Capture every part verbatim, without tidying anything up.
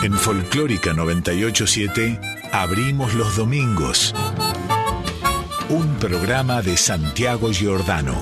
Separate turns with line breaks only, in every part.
En Folclórica noventa y ocho punto siete abrimos los domingos. Un programa de Santiago Giordano.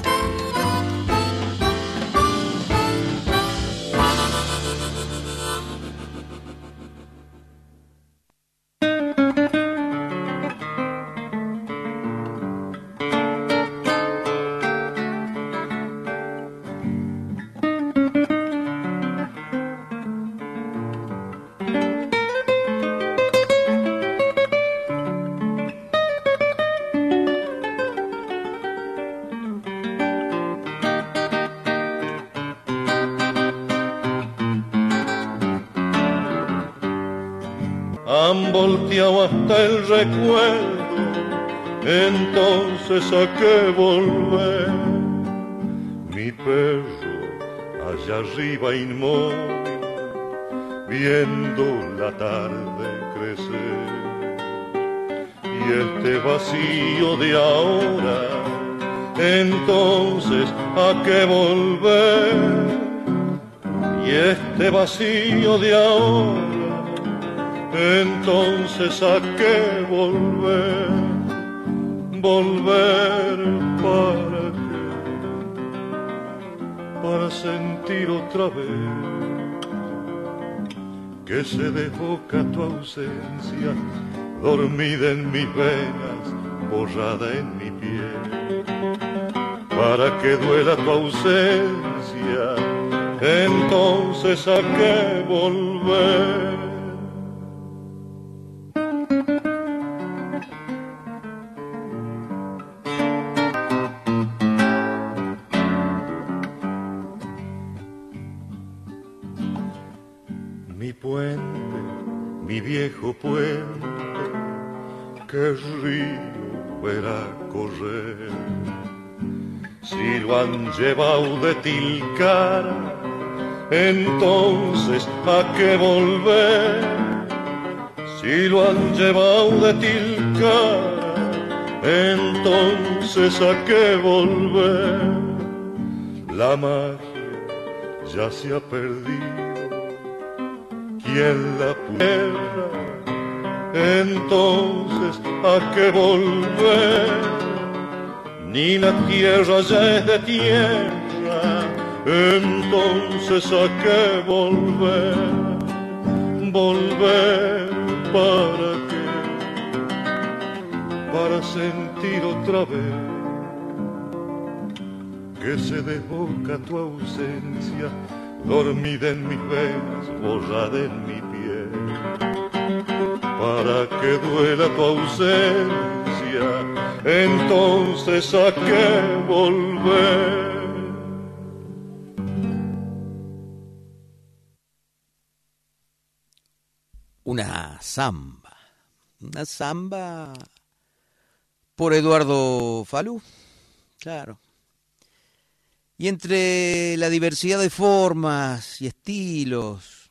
Han volteado hasta el recuerdo, entonces a qué volver. Mi perro allá arriba inmóvil, viendo la tarde crecer. Y este vacío de ahora, entonces a qué volver. Y este vacío de ahora, entonces a qué volver, volver para qué, para sentir otra vez que se desboca tu ausencia, dormida en mis venas, borrada en mi piel, para que duela tu ausencia, entonces a qué volver. Mi viejo puente, que río verá correr. Si lo han llevado de Tilcara, entonces a qué volver. Si lo han llevado de Tilcara, entonces a qué volver. La magia ya se ha perdido. ¿Quién la pudiera? Entonces a qué volver. Ni la tierra ya es de tierra, entonces a qué volver. Volver para qué, para sentir otra vez que se desboca tu ausencia, dormida en mis venas, borrada en mi piel, para que duela tu ausencia, entonces a qué volver.
Una samba, una samba por Eduardo Falú, claro. Y entre la diversidad de formas y estilos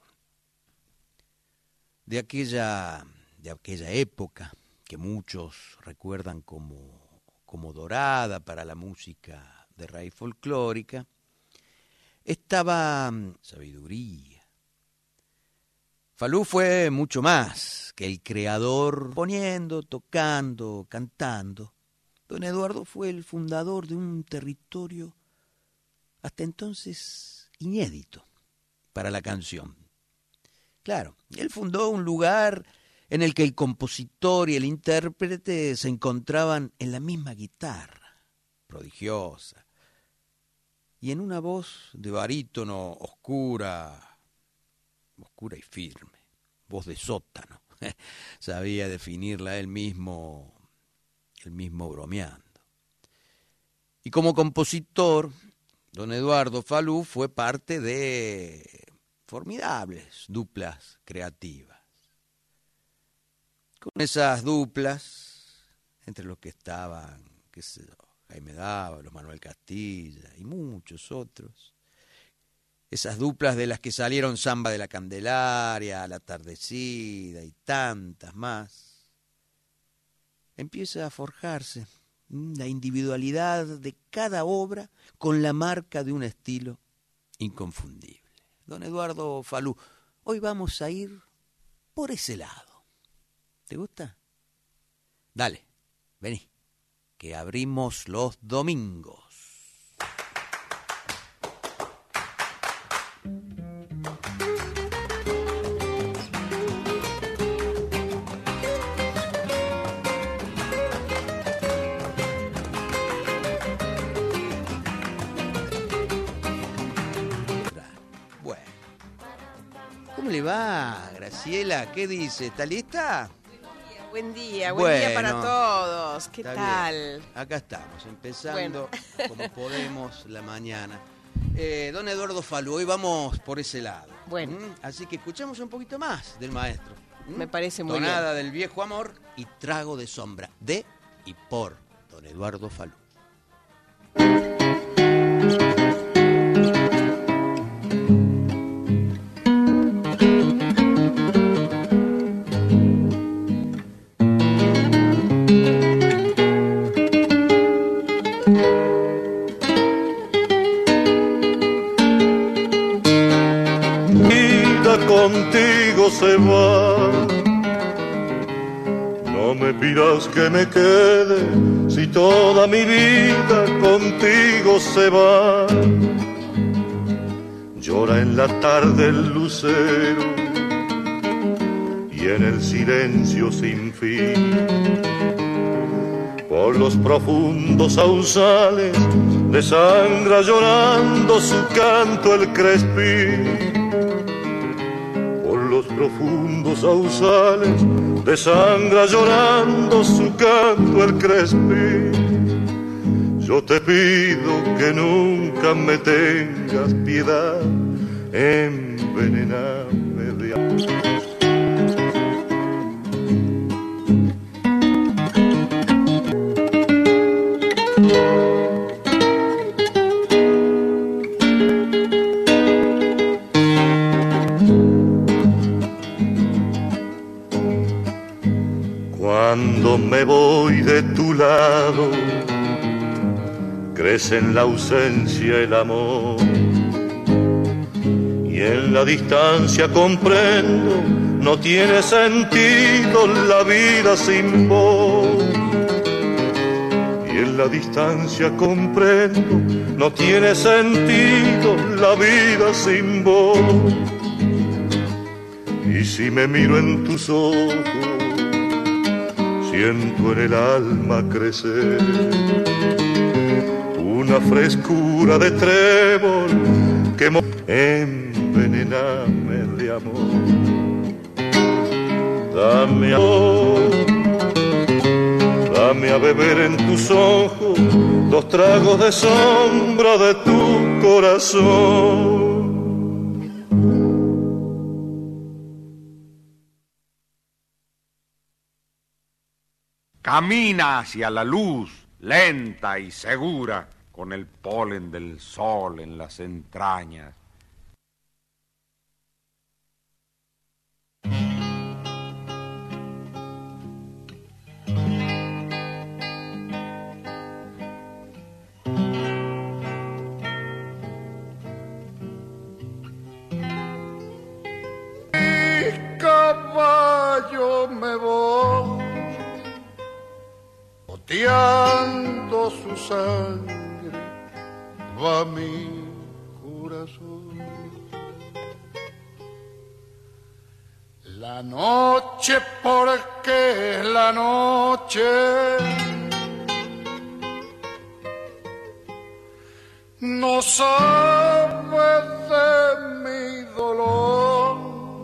de aquella, de aquella época que muchos recuerdan como, como dorada para la música de raíz folclórica, estaba sabiduría. Falú fue mucho más que el creador poniendo, tocando, cantando. Don Eduardo fue el fundador de un territorio hasta entonces inédito para la canción. Claro, él fundó un lugar en el que el compositor y el intérprete se encontraban en la misma guitarra, prodigiosa, y en una voz de barítono oscura, oscura y firme, voz de sótano. Sabía definirla él mismo, él mismo bromeando. Y como compositor, don Eduardo Falú fue parte de formidables duplas creativas. Con esas duplas, entre los que estaban, qué sé yo, Jaime Dávalos, Manuel Castilla y muchos otros, esas duplas de las que salieron Samba de la Candelaria, La Atardecida y tantas más, empieza a forjarse la individualidad de cada obra con la marca de un estilo inconfundible. Don Eduardo Falú, hoy vamos a ir por ese lado. ¿Te gusta? Dale, vení, que abrimos los domingos. ¿Cómo le va, Graciela? ¿Qué dice? ¿Está lista?
Buen día, buen
bueno,
día para todos. ¿Qué tal?
Bien. Acá estamos, empezando bueno. como podemos la mañana. Eh, don Eduardo Falú, hoy vamos por ese lado.
Bueno.
¿Mm? Así que escuchamos un poquito más del maestro. ¿Mm?
Me parece muy
Tonada
bien.
Tonada del viejo amor y trago de sombra, de y por don Eduardo Falú.
Contigo se va, no me pidas que me quede si toda mi vida contigo se va. Llora en la tarde el lucero y en el silencio sin fin por los profundos sausales desangra llorando su canto el crespín. Los profundos sausales desangra llorando su canto el crespín. Yo te pido que nunca me tengas piedad, envenename de amor. Cuando me voy de tu lado, crece en la ausencia el amor. Y en la distancia comprendo, no tiene sentido la vida sin vos. Y en la distancia comprendo, no tiene sentido la vida sin vos. Y si me miro en tus ojos, siento en el alma crecer una frescura de trébol que mo- envenename de amor. Dame amor, dame a beber en tus ojos dos tragos de sombra de tu corazón.
Camina hacia la luz, lenta y segura, con el polen del sol en las entrañas.
Mi caballo me voy goteando su sangre, va mi corazón. La noche, porque la noche no sabe de mi dolor.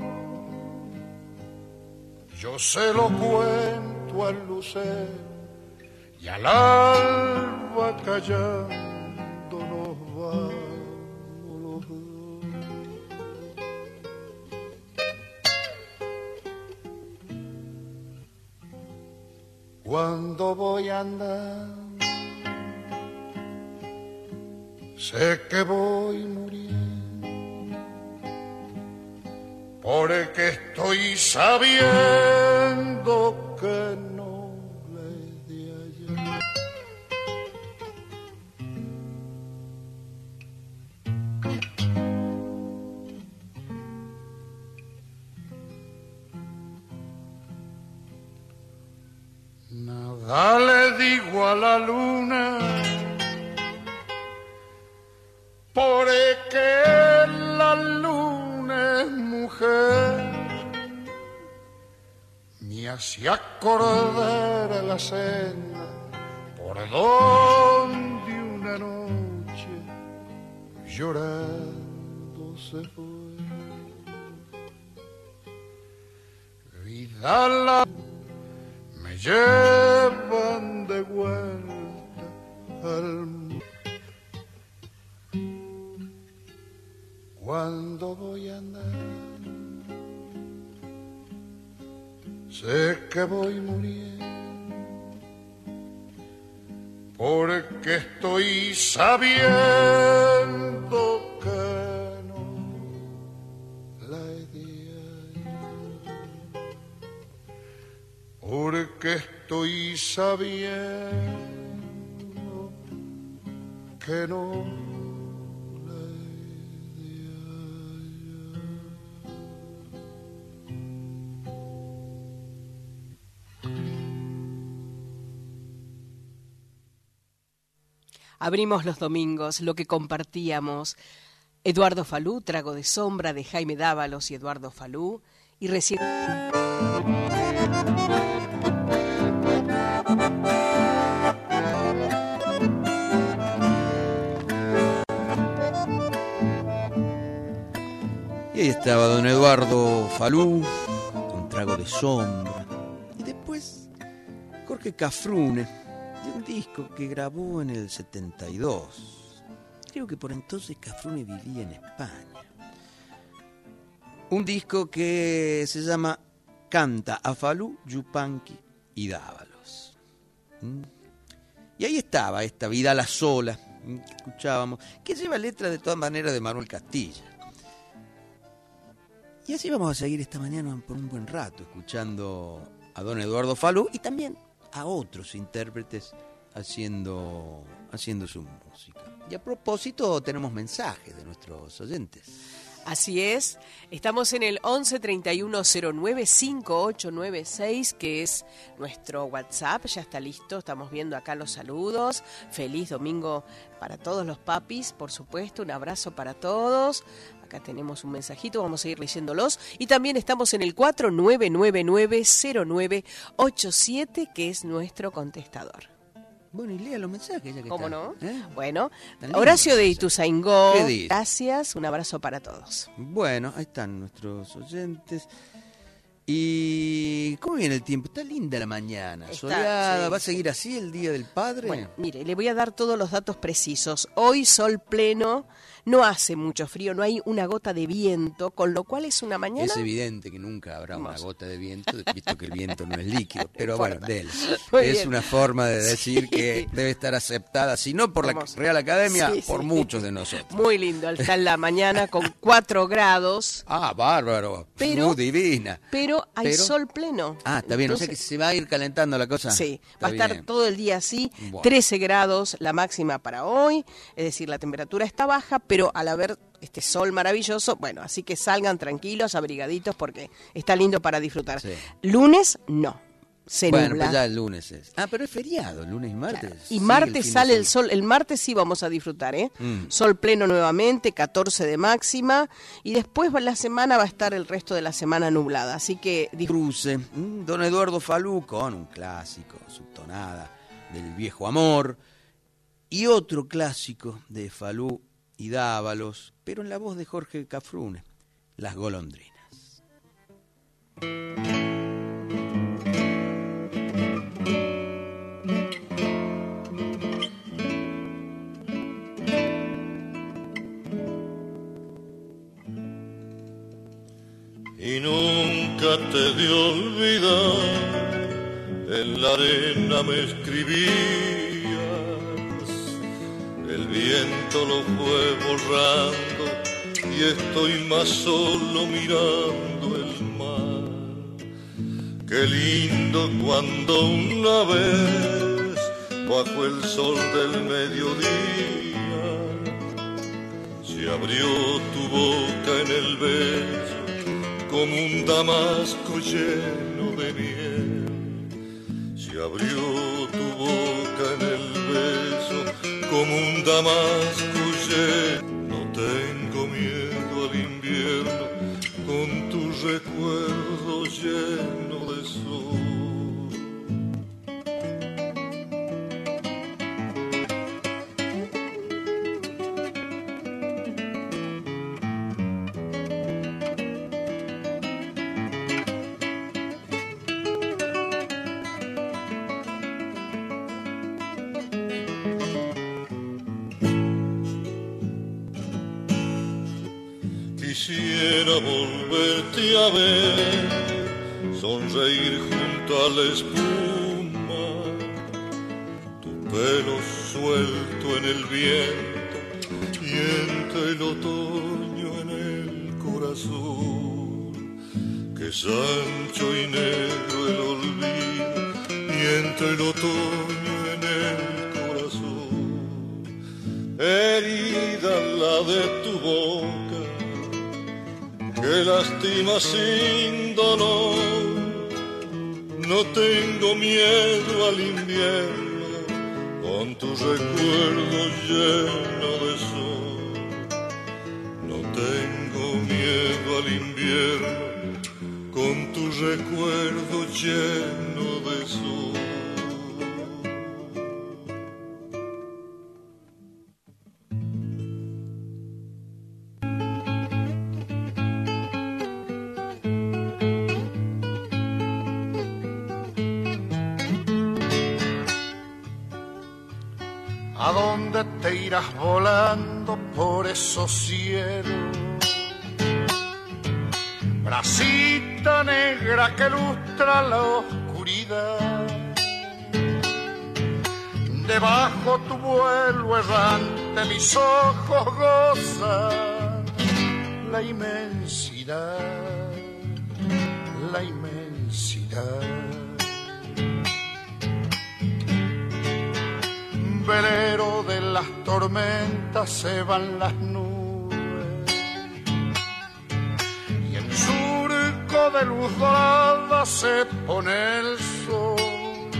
Yo se lo cuento al lucero y al alba callando nos vamos los dos. Cuando voy a andar, sé que voy muriendo, porque estoy sabiendo que no le di ayer. le digo a la luna, porque la luna es mujer, me hace acordar a la senda por donde una noche llorando se fue. Vida la me llevan de vuelta al mundo. Cuando voy a andar, sé que voy muriendo, porque estoy sabiendo que no la he de hallar, porque estoy sabiendo que no.
Abrimos los domingos, lo que compartíamos. Eduardo Falú, Trago de Sombra, de Jaime Dávalos y Eduardo Falú. Y recién...
Y ahí estaba don Eduardo Falú, con Trago de Sombra. Y después Jorge Cafrune, de un disco que grabó en el setenta y dos. Creo que por entonces Cafrune vivía en España. Un disco que se llama Canta a Falú, Yupanqui y Dávalos. ¿Mm? Y ahí estaba esta Vida la Sola, que escuchábamos, que lleva letra de todas maneras de Manuel Castilla. Y así vamos a seguir esta mañana por un buen rato, escuchando a don Eduardo Falú y también a otros intérpretes haciendo, haciendo su música. Y a propósito, tenemos mensajes de nuestros oyentes.
Así es, estamos en el once treinta y uno cero nueve cincuenta y ocho noventa y seis, que es nuestro WhatsApp, ya está listo, estamos viendo acá los saludos. Feliz domingo para todos los papis, por supuesto, un abrazo para todos. Acá tenemos un mensajito, vamos a ir leyéndolos. Y también estamos en el cuatro nueve nueve nueve cero nueve ocho siete, que es nuestro contestador.
Bueno, y lea los mensajes ya que
¿Cómo
está,
no?
¿eh?
Bueno,
Tan
Horacio de
lindo.
Ituzaingó,
¿Qué dice?
gracias, un abrazo para todos.
Bueno, ahí están nuestros oyentes. ¿Y cómo viene el tiempo? Está linda la mañana,
Está,
soleada.
sí,
¿Va a
sí.
seguir así el Día del Padre?
Bueno, mire, le voy a dar todos los datos precisos. Hoy sol pleno, no hace mucho frío, no hay una gota de viento, con lo cual es una mañana...
Es evidente que nunca habrá una
Hermoso.
gota de viento, visto que el viento no es líquido, pero
No
bueno,
importa.
de él.
Muy
Es
bien.
una forma de decir
Sí.
que debe estar aceptada, si no por
Hermoso.
la Real Academia,
Sí,
por
sí.
muchos de nosotros.
Muy lindo, está en la mañana con cuatro grados,
Ah, bárbaro,
Pero-
muy divina.
pero hay
Pero-
sol pleno.
Ah, está bien, o sea que
Entonces,
se va a ir calentando la cosa.
sí,
Está
va a estar
bien.
todo el día así,
Bueno.
trece grados la máxima para hoy, es decir, la temperatura está baja, pero al haber este sol maravilloso, bueno, así que salgan tranquilos, abrigaditos, porque está lindo para disfrutar.
Sí.
Lunes, no, se
Bueno,
nubla.
pues ya el lunes es. Ah, pero es feriado, lunes y martes.
Y
Sigue
martes
fin de
sale el
semana.
sol, el martes sí vamos a disfrutar, ¿eh?
Mm.
Sol pleno nuevamente, catorce de máxima, y después va- la semana va a estar el resto de la semana nublada, así que disfruten.
Cruce, mm, don Eduardo Falú con un clásico, su tonada del viejo amor, y otro clásico de Falú y Dávalos, pero en la voz de Jorge Cafrune, Las golondrinas.
Y nunca te de olvidar, en la arena me escribías, el viento lo fue borrando y estoy más solo mirando el mar. Qué lindo cuando una vez, bajo el sol del mediodía, se abrió tu boca en el beso como un damasco lleno de miel. Se abrió tu boca en el beso como un damasco lleno. No tengo miedo al invierno con tu recuerdo lleno de sol. Quisiera volverte a ver, sonreír junto a la espuma, tu pelo suelto en el viento y entre el otoño en el corazón, que es ancho y negro el olvido y entre el otoño en el corazón, herida la de tu boca que lastima sin dolor. No tengo miedo al invierno con tu recuerdo lleno de sol. No tengo miedo al invierno con tu recuerdo lleno de sol.
¿A dónde te irás volando por esos cielos? Bracita negra que lustra la oscuridad. Debajo tu vuelo errante mis ojos gozan la inmensidad, la inmensidad. Velero de las tormentas se van las nubes y en surco de luz dorada se pone el sol,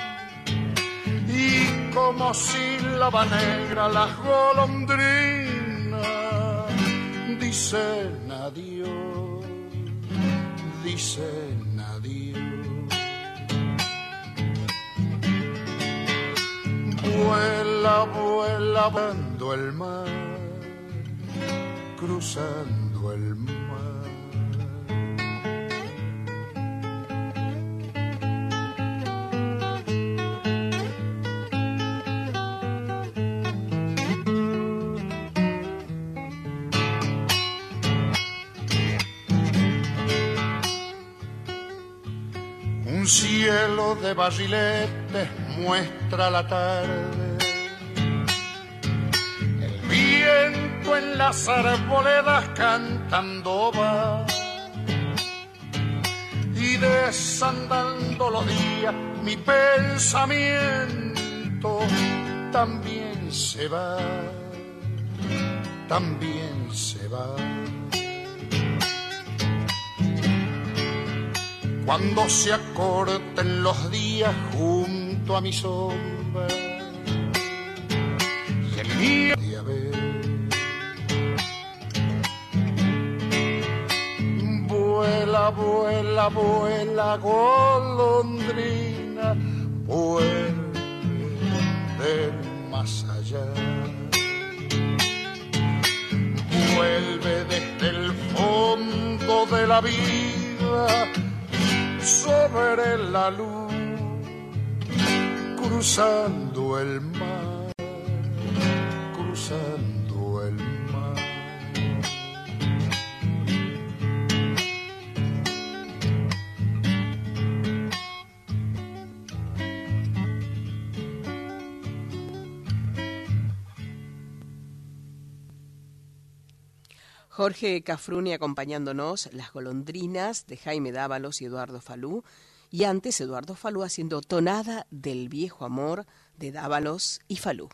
y como sílaba negra las golondrinas dicen adiós, dicen adiós. Vuela, vuela, cruzando el mar, cruzando el mar. Un cielo de barriletes muestra la tarde, el viento en las arboledas cantando va, y desandando los días mi pensamiento también se va, también se va. Cuando se acorten los días junto a mi sombra y el día de haber, vuela, vuela, vuela, golondrina, vuelve del más allá, vuelve desde el fondo de la vida sobre la luz, cruzando el mar, cruzando el mar.
Jorge Cafrune acompañándonos, Las golondrinas de Jaime Dávalos y Eduardo Falú, y antes Eduardo Falú haciendo Tonada del viejo amor de Dávalos y Falú.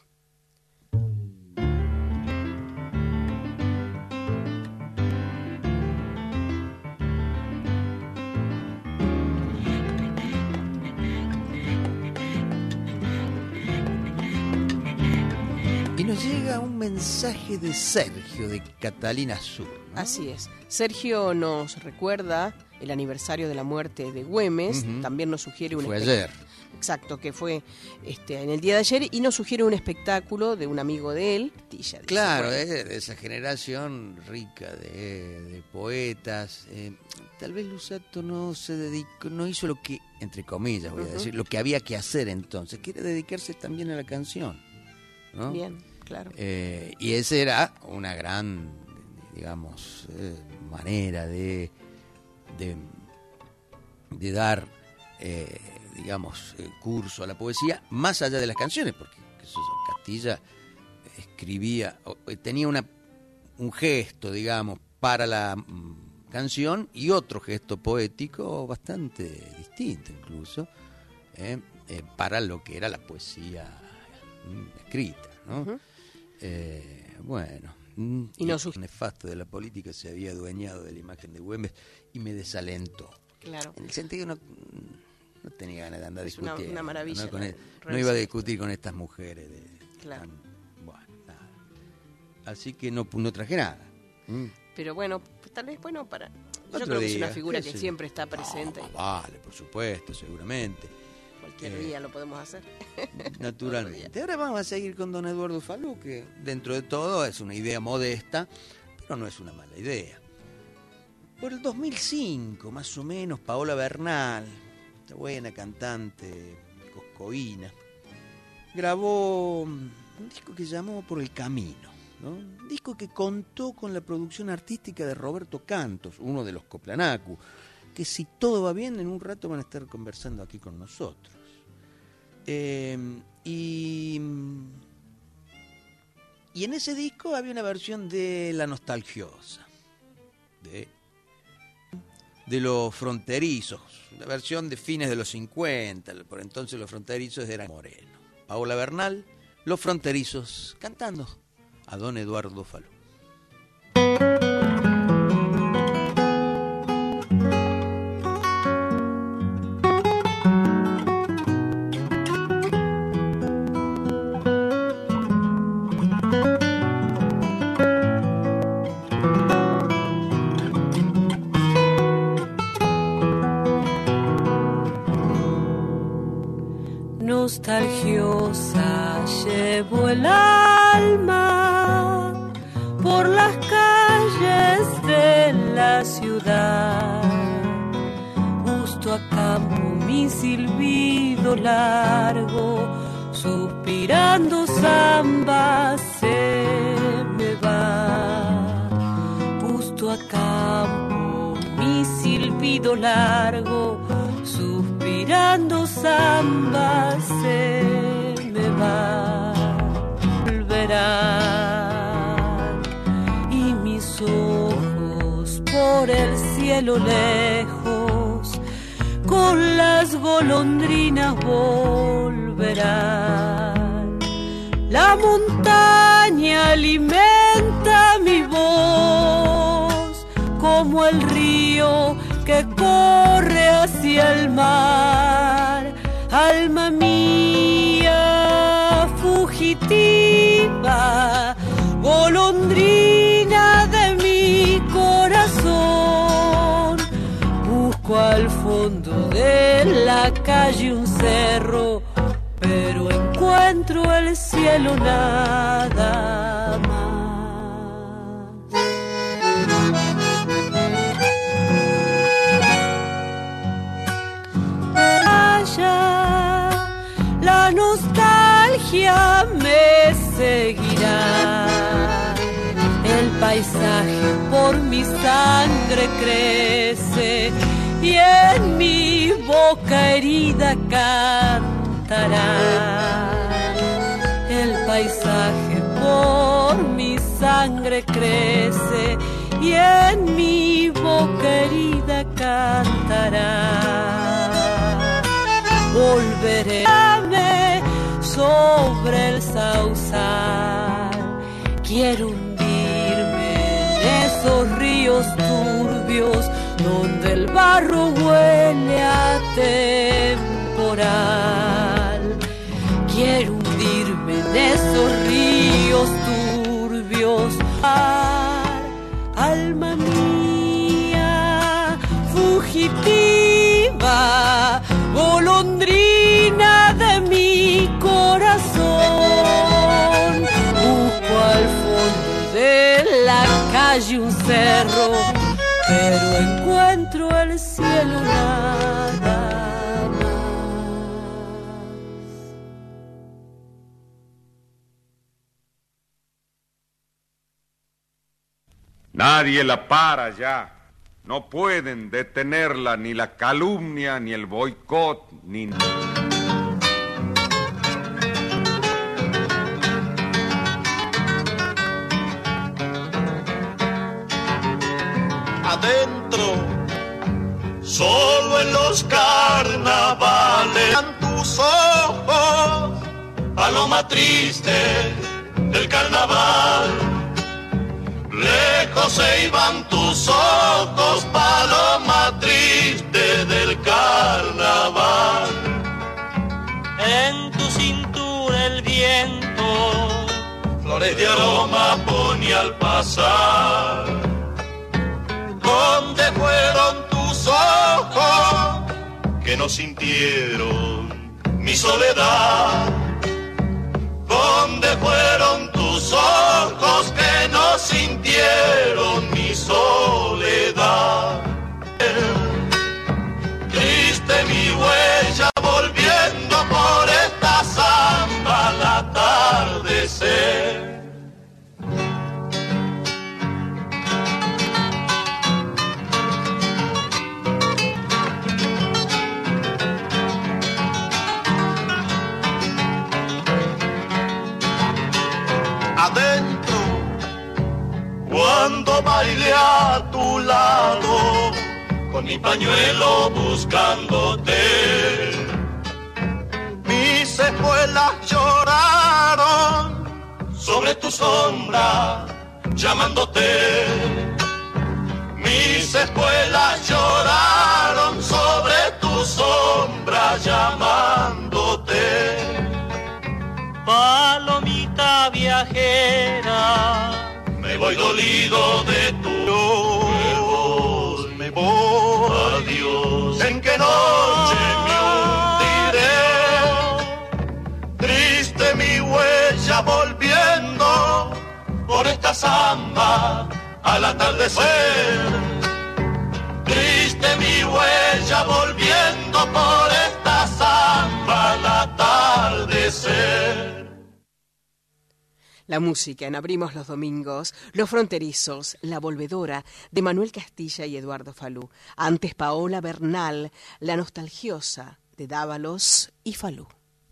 llega un mensaje de Sergio, de Catalina Sur, ¿no?
Así es. Sergio nos recuerda el aniversario de la muerte de Güemes, uh-huh. También nos sugiere un
fue
espect-
ayer.
Exacto, que fue este, en el día de ayer, y nos sugiere un espectáculo de un amigo de él, Tilla. Dice,
claro,
bueno.
es de esa generación rica de, de poetas. Eh, tal vez Luzzatto no se dedicó, no hizo lo que, entre comillas voy uh-huh. a decir, lo que había que hacer entonces, que era dedicarse también a la canción, ¿no?
Bien, claro.
Eh, y esa era una gran, digamos, eh, manera de, de, de dar, eh, digamos, eh, curso a la poesía, más allá de las canciones, porque qué sé yo, Castilla escribía, tenía una, un gesto, digamos, para la mm, canción y otro gesto poético bastante distinto incluso, eh, eh, para lo que era la poesía mm, escrita, ¿no? Uh-huh. Eh, bueno,
y no su-
el nefasto de la política se había adueñado de la imagen de Güemes y me desalentó.
Claro.
En el sentido no, no tenía ganas de andar
es
discutiendo.
Una, una maravilla.
¿no? Con
¿no?
el, no iba a discutir con estas mujeres. De,
claro.
Tan, bueno, nada. Así que no, no traje nada. ¿Mm?
Pero bueno, pues, tal vez bueno para. Yo
Otro
creo que
día,
es una figura que
sí.
siempre está presente.
No, vale, por supuesto, seguramente.
Cualquier
Eh,
día lo podemos hacer.
Naturalmente. Ahora vamos a seguir con don Eduardo Falú, que dentro de todo es una idea modesta, pero no es una mala idea. Por el dos mil cinco, más o menos, Paola Bernal, esta buena cantante coscoína, grabó un disco que llamó Por el Camino, ¿no? Un disco que contó con la producción artística de Roberto Cantos, uno de los Coplanacu, que si todo va bien, en un rato van a estar conversando aquí con nosotros. Eh, y, y en ese disco había una versión de La Nostalgiosa, de, de Los Fronterizos, una versión de fines de los cincuenta, por entonces Los Fronterizos eran Moreno. Paola Bernal, Los Fronterizos, cantando a don Eduardo Falú.
Nostalgiosa llevo el alma por las calles de la ciudad. Justo a campo mi silbido largo, suspirando samba se me va. Justo a campo mi silbido largo, suspirando samba se me va. Volverán y mis ojos por el cielo lejos, con las golondrinas volverán. La montaña alimenta mi voz como el río que corre hacia el mar. Alma mía fugitiva, golondrina de mi corazón, busco al fondo de la calle un cerro, pero encuentro el cielo nada más. La nostalgia me seguirá, el paisaje por mi sangre crece y en mi boca herida cantará. El paisaje por mi sangre crece y en mi boca herida cantará. Volveré sobre el sausal, quiero hundirme en esos ríos turbios donde el barro huele a temporal. Quiero hundirme en esos ríos alma mía, fugitiva, golondrina de mi corazón. Busco al fondo de la calle un cerro, pero encuentro el cielo nada más.
Nadie la para ya. No pueden detenerla ni la calumnia, ni el boicot, ni...
Adentro, solo en los carnavales, tus ojos, paloma triste del carnaval. Lejos se iban tus ojos, paloma triste del carnaval. En tu cintura el viento, flores de aroma ponía al pasar. ¿Dónde fueron tus ojos que no sintieron mi soledad? ¿Dónde fueron tus ojos que no sintieron mi soledad? Triste mi huella volviendo por esta zamba al atardecer. Adentro, cuando bailé a tu lado, con mi pañuelo buscándote, mis espuelas lloraron sobre tu sombra, llamándote. Mis espuelas lloraron sobre tu sombra, llamándote. Palomita viajera, me voy dolido de tu voz, me voy, adiós. ¿En qué noche me hundiré? Triste mi huella volviendo por esta zamba al atardecer. Triste mi huella volviendo por esta zamba al atardecer.
La música en Abrimos los Domingos, Los Fronterizos, La Volvedora, de Manuel Castilla y Eduardo Falú. Antes Paola Bernal, La Nostalgiosa, de Dávalos y Falú.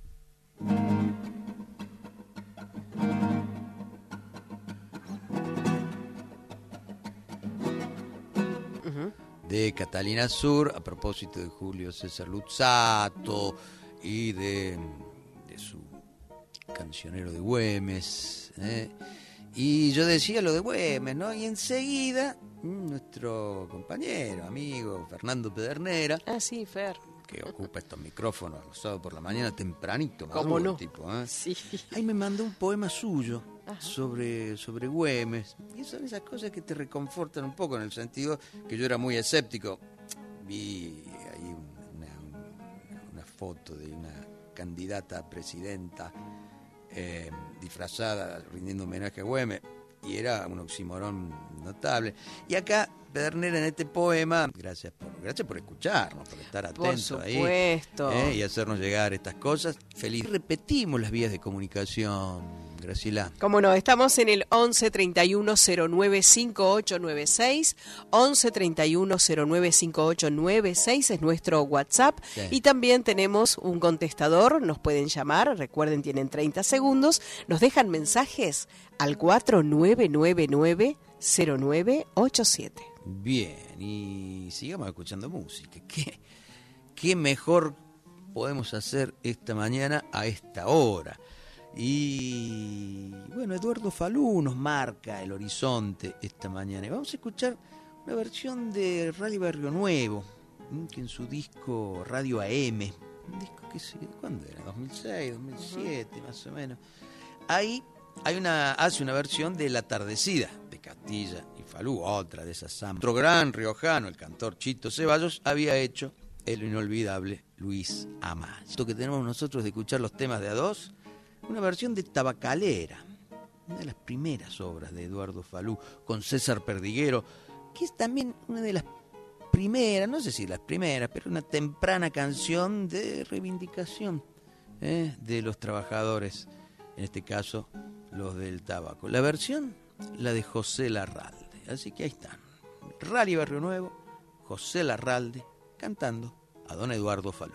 De Catalina Sur, a propósito de Julio César Luzzatto y de, de su cancionero de Güemes, ¿eh? Y yo decía lo de Güemes, ¿no? Y enseguida nuestro compañero, amigo Fernando Pedernera,
Ah, sí, Fer.
que ocupa estos micrófonos los sábados por la mañana tempranito,
¿Cómo
madruga
no?
el tipo, ¿eh?
Sí.
Ahí me mandó un poema suyo
Ajá.
sobre, sobre Güemes. Y son esas cosas que te reconfortan un poco, en el sentido que yo era muy escéptico. Vi ahí una, una, una foto de una candidata a presidenta eh, disfrazada, rindiendo homenaje a Güemes, y era un oxímoron notable. Y acá Pedernera en este poema, gracias por, gracias por escucharnos, por estar atentos
Por
ahí,
supuesto.
¿eh? Y hacernos llegar estas cosas. Feliz. Repetimos las vías de comunicación, Graciela.
Cómo no, estamos en el once treinta y uno cero nueve cinco ocho nueve seis, once treinta y uno cero nueve cinco ocho nueve seis es nuestro WhatsApp,
Sí.
y también tenemos un contestador, nos pueden llamar, recuerden, tienen treinta segundos, nos dejan mensajes al cuatro nueve nueve nueve cero nueve ocho siete.
Bien, y sigamos escuchando música. ¿Qué, qué mejor podemos hacer esta mañana a esta hora? Y bueno, Eduardo Falú nos marca el horizonte esta mañana. Y vamos a escuchar una versión de Radio Barrio Nuevo, que en su disco Radio A M, un disco que se, ¿cuándo era? dos mil seis, dos mil siete, uh-huh. más o menos. Ahí hay una, hace una versión de La Atardecida de Castilla y Falú, otra de esas zambas. Otro gran riojano, el cantor Chito Ceballos, había hecho el inolvidable Luis Amaya. Esto que tenemos nosotros de escuchar los temas de a dos, una versión de Tabacalera, una de las primeras obras de Eduardo Falú, con César Perdiguero, que es también una de las primeras, no sé si las primeras, pero una temprana canción de reivindicación ¿eh? de los trabajadores, en este caso los del tabaco. La versión, la de José Larralde. Así que ahí están, Rally Barrio Nuevo, José Larralde, cantando a don Eduardo Falú.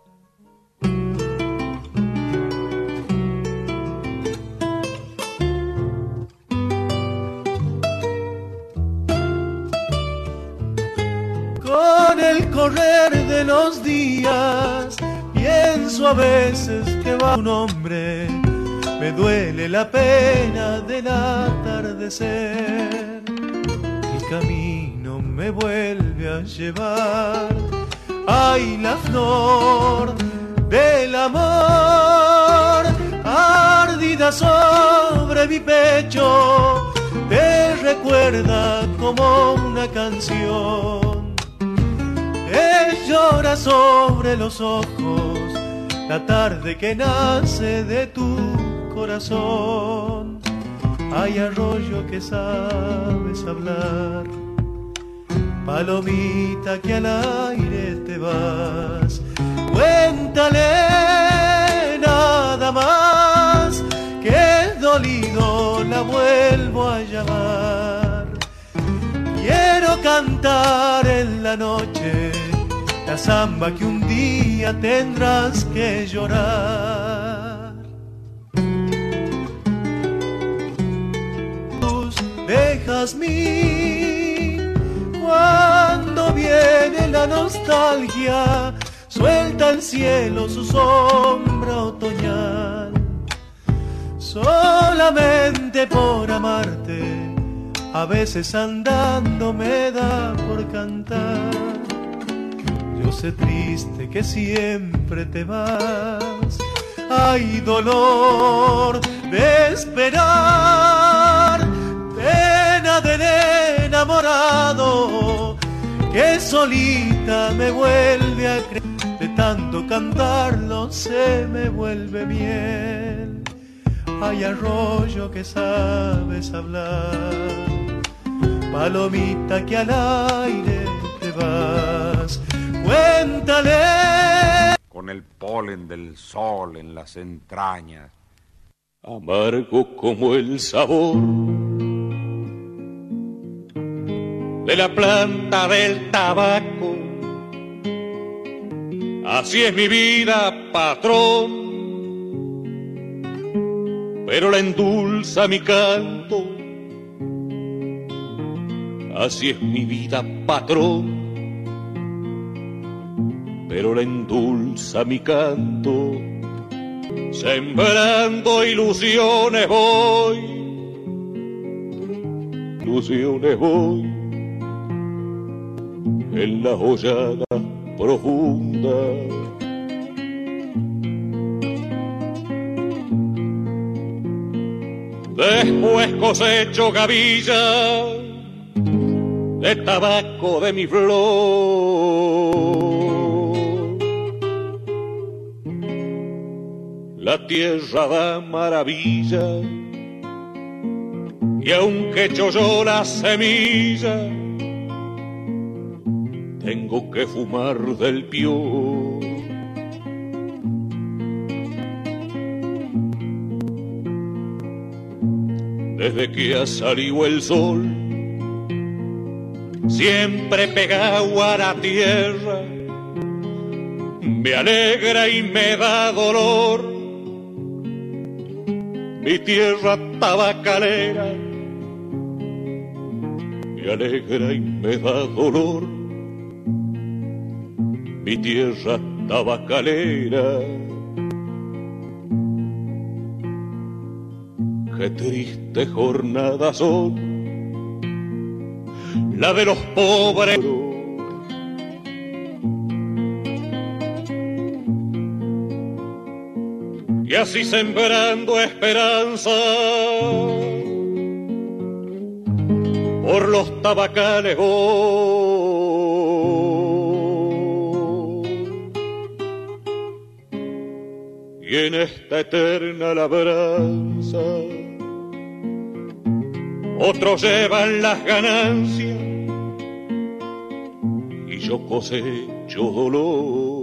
Con el correr de los días pienso a veces que va un hombre, me duele la pena del atardecer, el camino me vuelve a llevar, ay, la flor del amor ardida sobre mi pecho, te recuerda como una canción. Él llora sobre los ojos la tarde que nace de tu corazón. Hay arroyo que sabes hablar, palomita que al aire te vas. Cuéntale nada más que dolido la vuelvo a llamar. Quiero cantar en la noche la samba que un día tendrás que llorar. Tú dejas mí cuando viene la nostalgia, suelta el cielo su sombra otoñal. Solamente por amarte, a veces andando me da por cantar. Yo sé triste que siempre te vas, hay dolor de esperar, pena del enamorado que solita me vuelve a creer. De tanto cantarlo se me vuelve miel. Hay arroyo que sabes hablar, palomita que al aire te vas. Cuéntale.
Con el polen del sol en las entrañas,
amargo como el sabor de la planta del tabaco. Así es mi vida, patrón, pero la endulza mi canto. Así es mi vida, patrón, pero la endulza mi canto. Sembrando ilusiones voy, ilusiones voy, en la hollada profunda. Después cosecho gavilla de tabaco de mi flor. La tierra da maravilla, y aunque echo yo la semilla, tengo que fumar del pior. Desde que ha salido el sol, siempre pegado a la tierra, me alegra y me da dolor. Mi tierra tabacalera me alegra y me da dolor. Mi tierra tabacalera. Qué triste jornada son la de los pobres. Y así sembrando esperanza por los tabacales voy. Y en esta eterna labranza otros llevan las ganancias y yo cosecho dolor.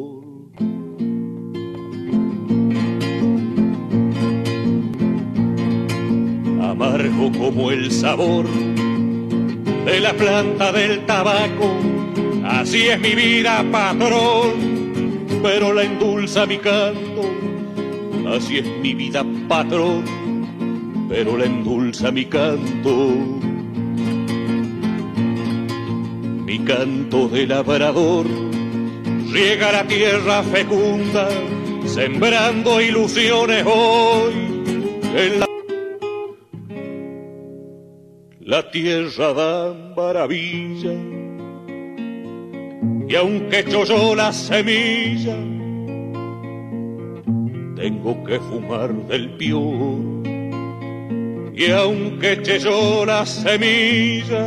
Amargo como el sabor de la planta del tabaco, así es mi vida, patrón, pero la endulza mi canto. Así es mi vida, patrón, pero la endulza mi canto. Mi canto de labrador riega la tierra fecunda, sembrando ilusiones hoy en la La tierra da maravilla, y aunque echo yo la semilla, tengo que fumar del pior. Y aunque eche yo la semilla,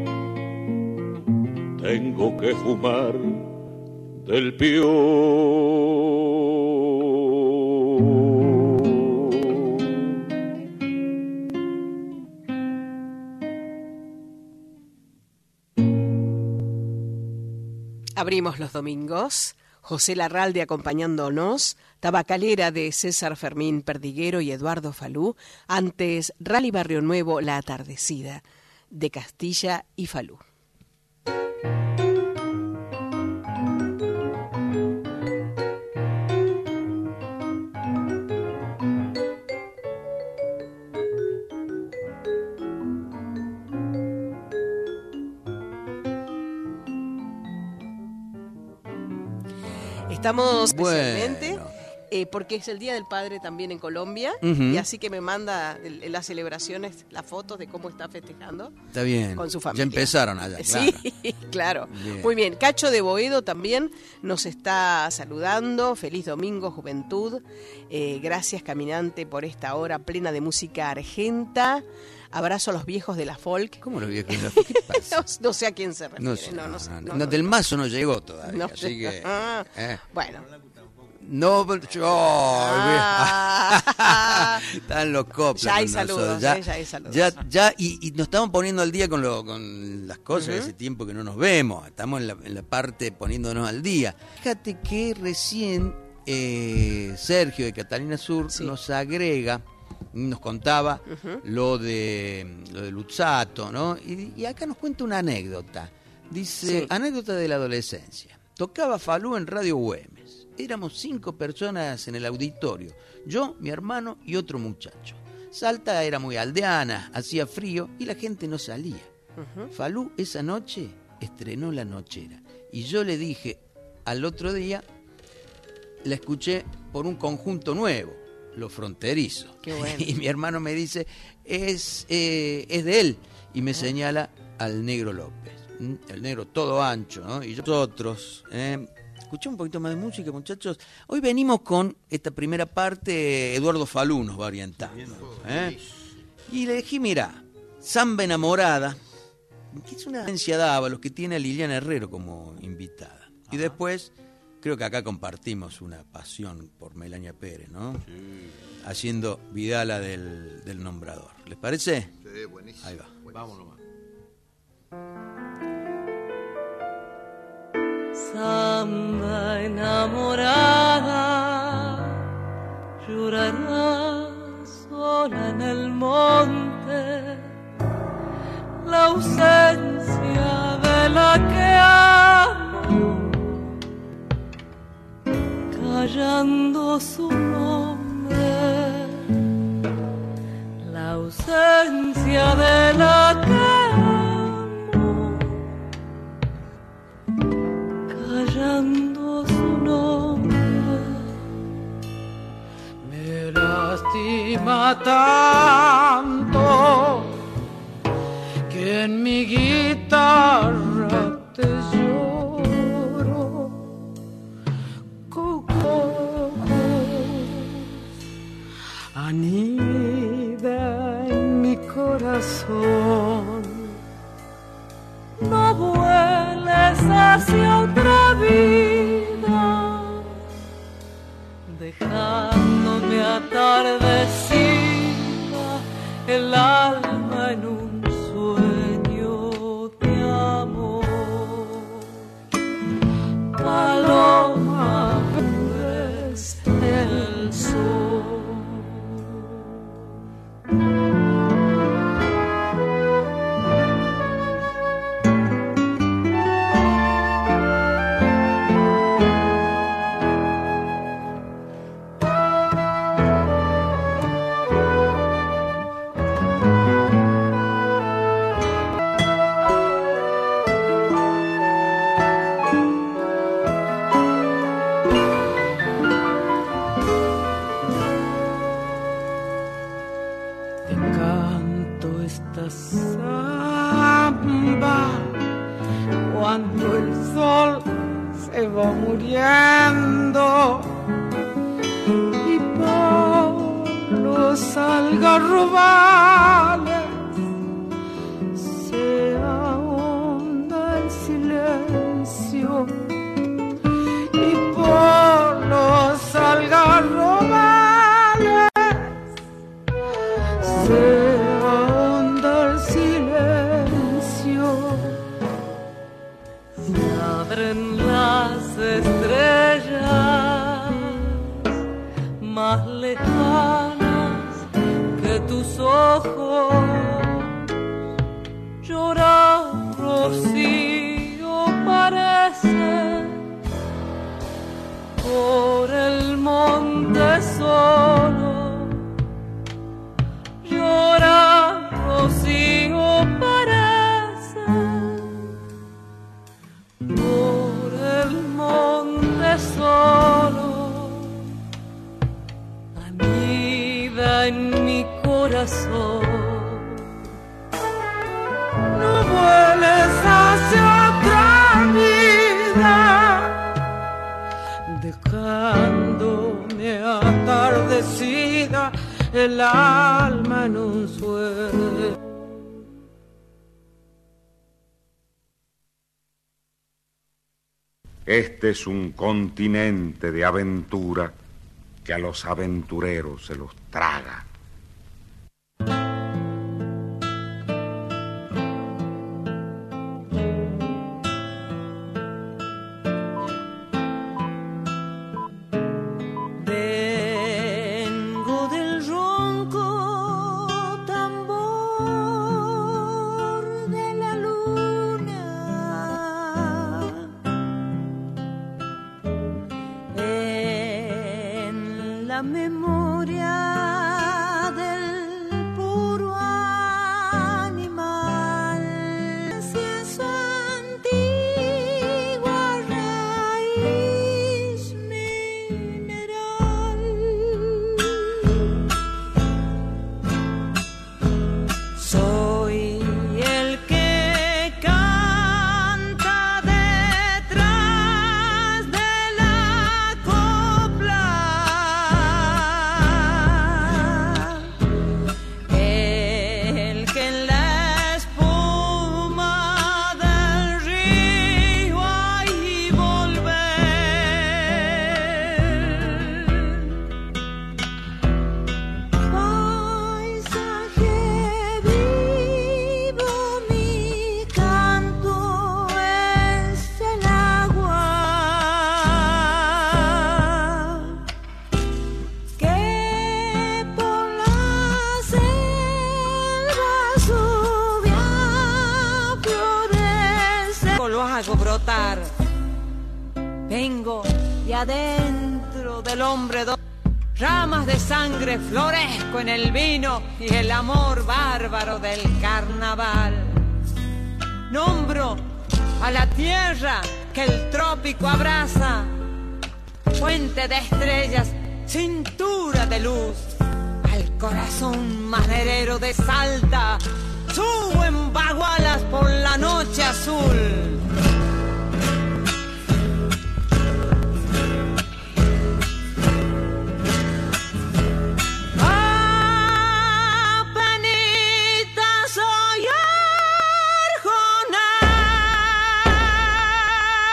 tengo que fumar del pior.
Abrimos los domingos, José Larralde acompañándonos, Tabacalera de César Fermín Perdiguero y Eduardo Falú, antes Rally Barrio Nuevo, La Atardecida, de Castilla y Falú. Estamos especialmente
Bueno.
eh, porque es el Día del Padre también en Colombia,
Ujú.
y así que me manda el- las celebraciones, las fotos de cómo está festejando
Está bien.
con su
Ya
familia.
empezaron allá,
Sí,
claro.
claro.
Bien.
Muy bien. Cacho de Boedo también nos está saludando. Feliz domingo, juventud. Eh, gracias, caminante, por esta hora plena de música argenta. Abrazo a los viejos de la folk.
¿Cómo los viejos? ¿Qué pasa?
No, no sé a quién se refiere.
No sé,
no,
no,
no sé,
no,
no,
no,
no.
del mazo no llegó todavía,
No
así
sé.
que...
Ah,
eh.
Bueno.
No, pero yo...
Ah.
Están los coplas.
Ya hay
con
saludos,
nosotros, ya,
eh, ya hay saludos.
Ya, ya, y, y nos estamos poniendo al día con, lo, con las cosas,
Ujú.
hace tiempo que no nos vemos, estamos en la, en la parte poniéndonos al día. Fíjate que recién eh, Sergio de Catalina Sur
Sí.
nos agrega, nos contaba
Ujú.
lo de lo de Luzzatto, ¿no? Y, y acá nos cuenta una anécdota. Dice,
Sí.
anécdota de la adolescencia. Tocaba Falú en Radio Güemes. Éramos cinco personas en el auditorio. Yo, mi hermano y otro muchacho. Salta era muy aldeana, hacía frío y la gente no salía.
Ujú.
Falú esa noche estrenó La Nochera. Y yo le dije, al otro día, la escuché por un conjunto nuevo, Los Fronterizos.
Qué bueno.
Y mi hermano me dice, es, eh, es de él. Y me señala al Negro López. ¿Mm? El negro todo ancho, ¿no? Y nosotros, ¿eh? Escuché un poquito más de música, muchachos. Hoy venimos con esta primera parte, Eduardo Falú nos va a orientar. ¿Eh? Y le dije, mira, Samba Enamorada, que es una herencia de Ábalos que tiene a Liliana Herrero como invitada. Y después, creo que acá compartimos una pasión por Melania Pérez, ¿no?
Sí.
Haciendo Vidala del, del nombrador. ¿Les parece?
Sí, buenísimo.
Ahí va.
Vamos nomás.
Samba enamorada, llorará sola en el monte la ausencia de la que amo, callando su nombre, la ausencia de la que callando su nombre. Me lastima tanto que en mi guitarra te lloro con ojos hacia otra vida, dejándome atardecida el alma en un sueño de amor. Paloma, pues el sol.
Cuando el sol se va muriendo y por los algarrobales se ahonda el silencio y por los algarrobales se ahonda el silencio. Abren las estrellas más lejanas que tus ojos, llora rocío parece por el monte solo, llora rocío parece por el monte solo, anida en mi corazón. No vueles hacia otra vida, dejándome atardecida el alma en un sueño.
Este es un continente de aventura que a los aventureros se los traga.
Vengo del ronco tambor de la luna, en la memoria del puro animal, hacia su antigua raíz mineral. Soy el que canta detrás de la copla, el que en la espuma del río hay volver. Paisaje vivo, mi canto es el agua que por la selva lluvia florece. Lo hago brotar. Vengo de adentro del hombre do- ramas de sangre florezco en el vino y el amor bárbaro del carnaval. Nombro a la tierra que el trópico abraza, fuente de estrellas, cintura de luz, al corazón maderero de Salta, subo en bagualas por la noche azul. Apenita soy arjona,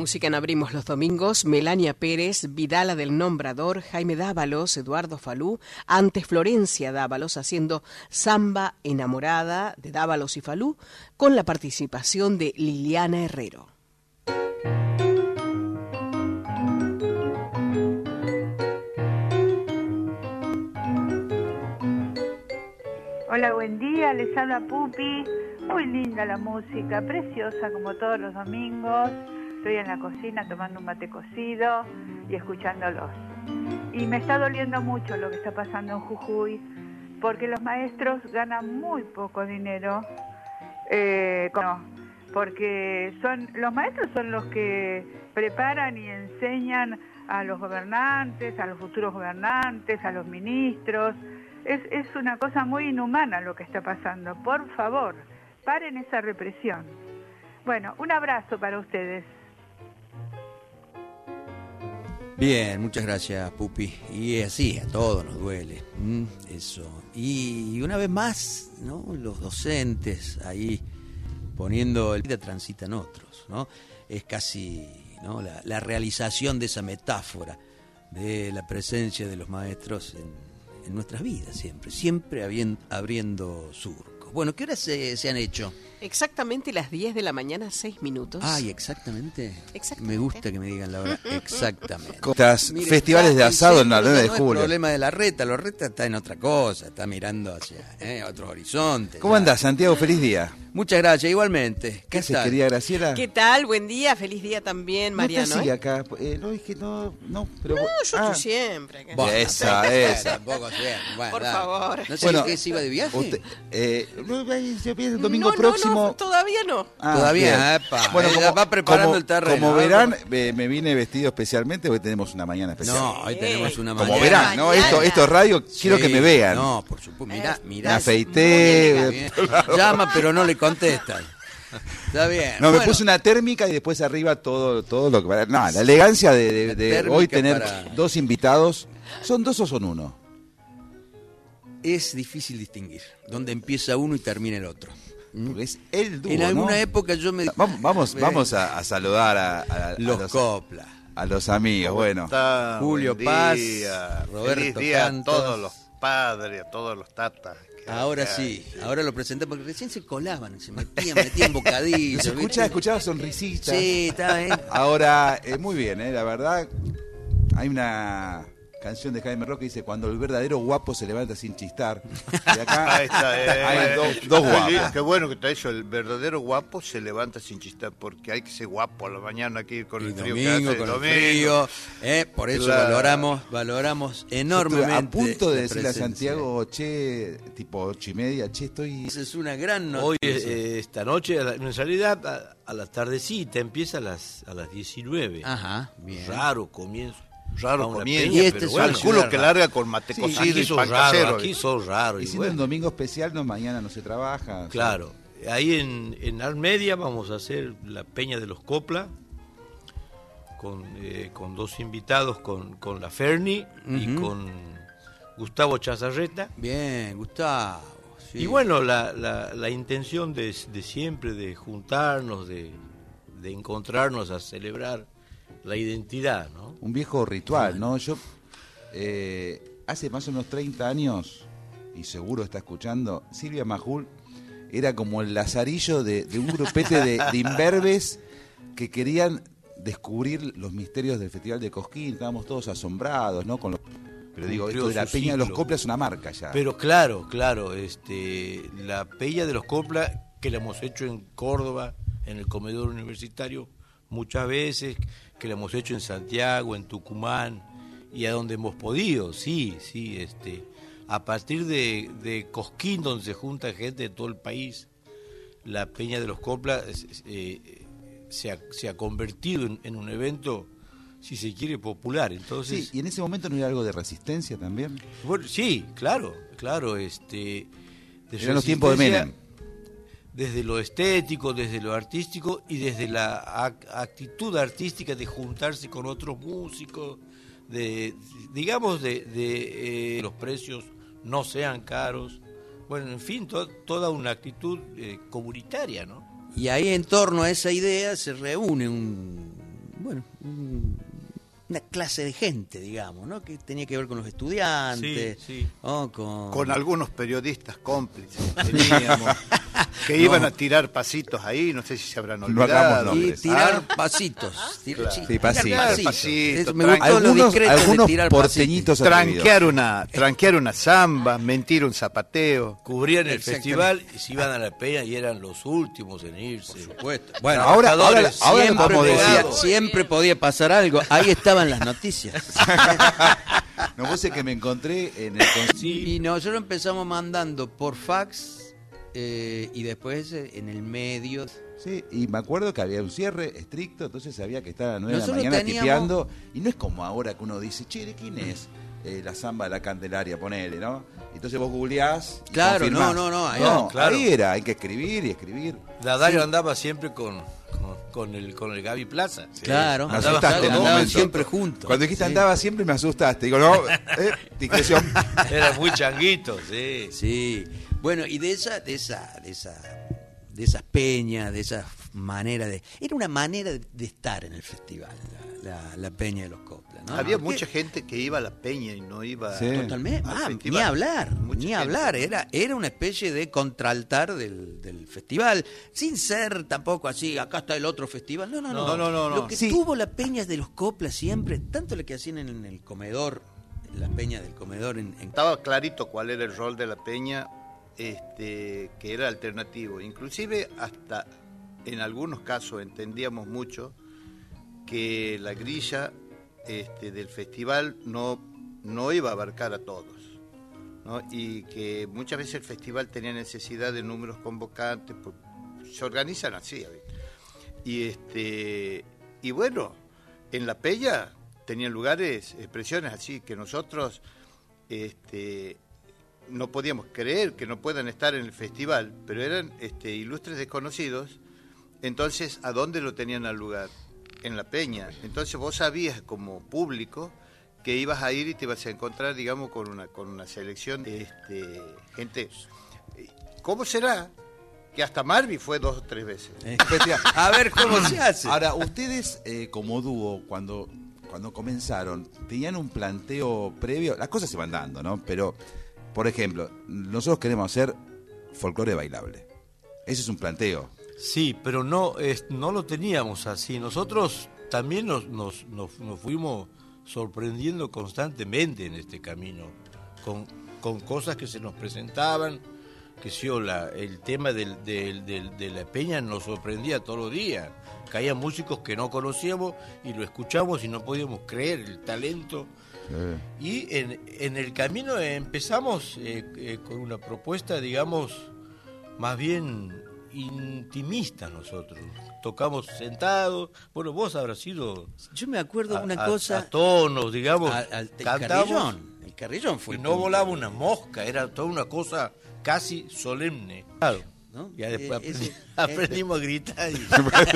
música en Abrimos los Domingos, Melania Pérez, Vidala del Nombrador, Jaime Dávalos, Eduardo Falú, antes Florencia Dávalos haciendo Samba Enamorada de Dávalos y Falú, con la participación de Liliana Herrero.
Hola, buen día, les habla Pupi. Muy linda la música, preciosa como todos los domingos. Estoy en la cocina tomando un mate cocido y escuchándolos. Y me está doliendo mucho lo que está pasando en Jujuy, porque los maestros ganan muy poco dinero. Eh, no, porque son los maestros son los que preparan y enseñan a los gobernantes, a los futuros gobernantes, a los ministros. Es, es una cosa muy inhumana lo que está pasando. Por favor, paren esa represión. Bueno, un abrazo para ustedes.
Bien, muchas gracias, Pupi. Y así, a todos nos duele. ¿Mm? Eso. Y una vez más, ¿no? Los docentes ahí poniendo el vida transitan otros, ¿no? Es casi, ¿no? la, la realización de esa metáfora de la presencia de los maestros en en nuestras vidas siempre, siempre abriendo, abriendo surcos. Bueno, ¿qué horas se, se han hecho?
Exactamente las diez de la mañana, seis minutos.
Ay, exactamente.
Exactamente.
Me gusta que me digan la hora. Exactamente.
Estas festivales de asado en la nueve de
no
julio.
No es problema de la reta, la reta está en otra cosa, está mirando hacia eh, otro horizonte.
¿Cómo andás, Santiago? Feliz día.
Muchas gracias, igualmente.
¿Qué haces, querida Graciela?
¿Qué tal? Buen día, feliz día también, Mariano.
No te
¿eh?
acá. Eh, no, es que no, no, pero...
No, yo
ah.
estoy siempre. Acá.
Bueno, esa, esa.
Tampoco siempre. Bueno,
por
dale.
favor.
No sé
bueno,
qué se iba de viaje.
Usted, eh, no, yo pienso el domingo
no,
próximo...
No, no, todavía no.
Ah,
Todavía, epa,
bueno, como,
va preparando
como,
el terreno.
Como verán, me, me vine vestido especialmente porque tenemos una mañana especial.
No, hoy tenemos una mañana.
Como verán, ¿no? Esto, esto es radio, sí, quiero que me vean.
No, por supuesto. Mirá, mirá.
Me afeité.
Llama, pero no le contestan. Está bien.
No,
bueno.
me puse una térmica y después arriba todo, todo lo que... No, la elegancia de, de, de hoy tener para... dos invitados. ¿Son dos o son uno?
Es difícil distinguir dónde empieza uno y termina el otro.
Porque es el dúo,
en alguna
¿no?
época yo me...
Vamos, vamos, vamos a, a saludar a, a, a
los,
los
Copla.
A los amigos, bueno.
Está?
Julio
Buen
Paz,
día.
Roberto
Feliz día
Cantos.
a todos los padres, a todos los tatas.
Ahora sí, sí, ahora lo presenté porque recién se colaban, se metían, metían bocadillos.
Se escuchaba, escuchaba sonrisitas.
Sí, está bien.
Ahora, eh, muy bien, eh, la verdad, hay una canción de Jaime Roque que dice: cuando el verdadero guapo se levanta sin chistar. Y acá
Ahí está, eh,
hay
eh,
dos, dos guapos.
Qué bueno que está eso, el verdadero guapo se levanta sin chistar, porque hay que ser guapo a la mañana aquí con el,
el
frío
domingo,
que hace,
con el
domingo.
frío, eh, por eso
Claro.
valoramos, valoramos enormemente.
A punto de
la
decirle a
presencia.
Santiago, che, tipo ocho y media, che, estoy...
Esa es una gran noticia.
Hoy, eh, esta noche, a la- en realidad, a, a la tardecita, empieza a las, a las diecinueve.
Ajá, bien.
Raro comienzo.
Raro
a una
comienzo,
peña,
y este
pero
es
bueno,
un
Calculo
sí,
que
raro.
larga con mate
Sí,
cocido
Aquí
y
sos
pan
raro,
casero.
aquí sos raro.
Y
y
siendo
bueno.
un domingo especial, no, mañana no se trabaja. o sea,
Claro, ahí en, en Almedia vamos a hacer la Peña de los Copla con, eh, con dos invitados, con, con la Ferni y
Ujú.
con Gustavo Chazarreta.
Bien, Gustavo. sí.
Y bueno, la, la, la intención de, de siempre, de juntarnos, de, de encontrarnos a celebrar la identidad, ¿no?
un viejo ritual, ¿no? Yo, eh, hace más o menos treinta años, y seguro está escuchando, Silvia Majul era como el lazarillo de, de un grupete de, de imberbes que querían descubrir los misterios del Festival de Cosquín. Estábamos todos asombrados, ¿no? Con los, pero digo,
Cumplió
esto de la
su
Peña de los
ciclo.
Coplas es una marca ya.
Pero claro, claro, este, la Peña de los Copla, que la hemos hecho en Córdoba, en el comedor universitario, muchas veces, que la hemos hecho en Santiago, en Tucumán, y a donde hemos podido, sí, sí, este, a partir de, de Cosquín, donde se junta gente de todo el país, la Peña de los Copla eh, se, ha, se ha convertido en, en un evento, si se quiere, popular. Entonces,
Sí, y en ese momento no era algo de resistencia también.
bueno, sí, claro, claro, este, de
Eran los tiempos de
resistencia,
Menem.
Desde lo estético, desde lo artístico y desde la ac- actitud artística de juntarse con otros músicos, de, digamos, de, de eh, los precios no sean caros. Bueno, en fin, to- toda una actitud eh, comunitaria, ¿no?
Y ahí en torno a esa idea se reúne un bueno, un, una clase de gente, digamos, ¿no? Que tenía que ver con los estudiantes,
sí, sí.
¿no? con...
con algunos periodistas cómplices teníamos, que iban
No.
a tirar pasitos ahí, no sé si se habrán
No
olvidado.
hagamos
Y
nombres.
tirar pasitos. Tir-
Claro.
sí,
Sí,
tirar
pasitos.
pasitos.
Pasitos,
Es- me gustó lo
Algunos,
discreto de
algunos
tirar
porteñitos
pasitos.
atrevidos.
Tranquear una, tranquear una samba, mentir un zapateo.
Cubrían el
Exactamente.
festival y se iban a la Peña y eran los últimos en irse. Por
supuesto.
Bueno, ahora, ahora, ahora lo
Siempre
podemos
podía,
decir.
siempre podía pasar algo. Ahí estaban las noticias.
No puse que me encontré en el con-
Y nosotros empezamos mandando por fax eh, y después eh, en el medio.
Sí, y me acuerdo que había un cierre estricto, entonces sabía que estaba a las nueve de la
Nosotros
mañana
teníamos-
tipeando. Y no es como ahora que uno dice, che, ¿de quién es eh, la samba de la Candelaria? Ponele, ¿no? Entonces vos googleás. y
Claro,
confirmás.
no, no, no, ahí-
No,
claro.
ahí era, hay que escribir y escribir.
Darío andaba siempre con, con, con el con el Gaby Plaza.
Claro,
Me
Andaba
asustaste en un
andaban
momento.
siempre juntos.
Cuando dijiste
Sí.
andaba siempre me asustaste. Digo, no, eh, discreción.
Era muy changuito, sí.
Sí. Bueno, y de esa, de esa, de esa, de esas peñas, de esa manera de, era una manera de, de estar en el festival, la, la, la peña de los coplas, ¿no?
Había
Porque-
mucha gente que iba a la peña y no iba
Sí.
Totalmente,
al
ah,
festival.
ni hablar,
Mucha
ni
gente.
hablar, era, era una especie de contraltar del, del festival, sin ser tampoco así, acá está el otro festival, no, no, no,
No, no, no, no.
Lo que
Sí.
tuvo la peña de los coplas siempre, tanto lo que hacían en el comedor, la peña del comedor en, en
Estaba clarito cuál era el rol de la peña, este, que era alternativo. Inclusive hasta en algunos casos entendíamos mucho que la grilla este, del festival no, no iba a abarcar a todos, ¿no? Y que muchas veces el festival tenía necesidad de números convocantes, pues, se organizan así, ¿viste? Y este y bueno, en la peña tenían lugares, expresiones así que nosotros este no podíamos creer que no puedan estar en el festival, pero eran este, ilustres desconocidos. Entonces, ¿a dónde lo tenían al lugar? En la peña. Entonces vos sabías como público que ibas a ir y te ibas a encontrar, digamos, con una con una selección de este, gente. ¿Cómo será que hasta Marvi fue dos o tres veces?
a ver cómo se hace.
Ahora, ustedes eh, como dúo, cuando, cuando comenzaron, tenían un planteo previo, las cosas se van dando, ¿no? Pero, por ejemplo, nosotros queremos hacer folclore bailable. Ese es un planteo.
Sí, pero no es, no lo teníamos así. Nosotros también nos, nos, nos, nos fuimos sorprendiendo constantemente en este camino, con, con cosas que se nos presentaban, que sí, o la, el tema del, del, del, de la peña nos sorprendía todos los días. Caían músicos que no conocíamos y lo escuchamos y no podíamos creer el talento.
Eh.
Y en, en el camino empezamos eh, eh, con una propuesta, digamos, más bien intimista nosotros. Tocamos sentados, bueno, vos habrás sido...
Yo me acuerdo de
a-
una
a-
cosa...
a tonos, digamos,
al- al- el
cantamos
carrillón, el carrillón fue
y
el
no
punto.
volaba una mosca, era toda una cosa casi solemne. Claro.
¿No?
Ya después
Eh,
aprendi-
ese-
aprendimos a gritar. Y...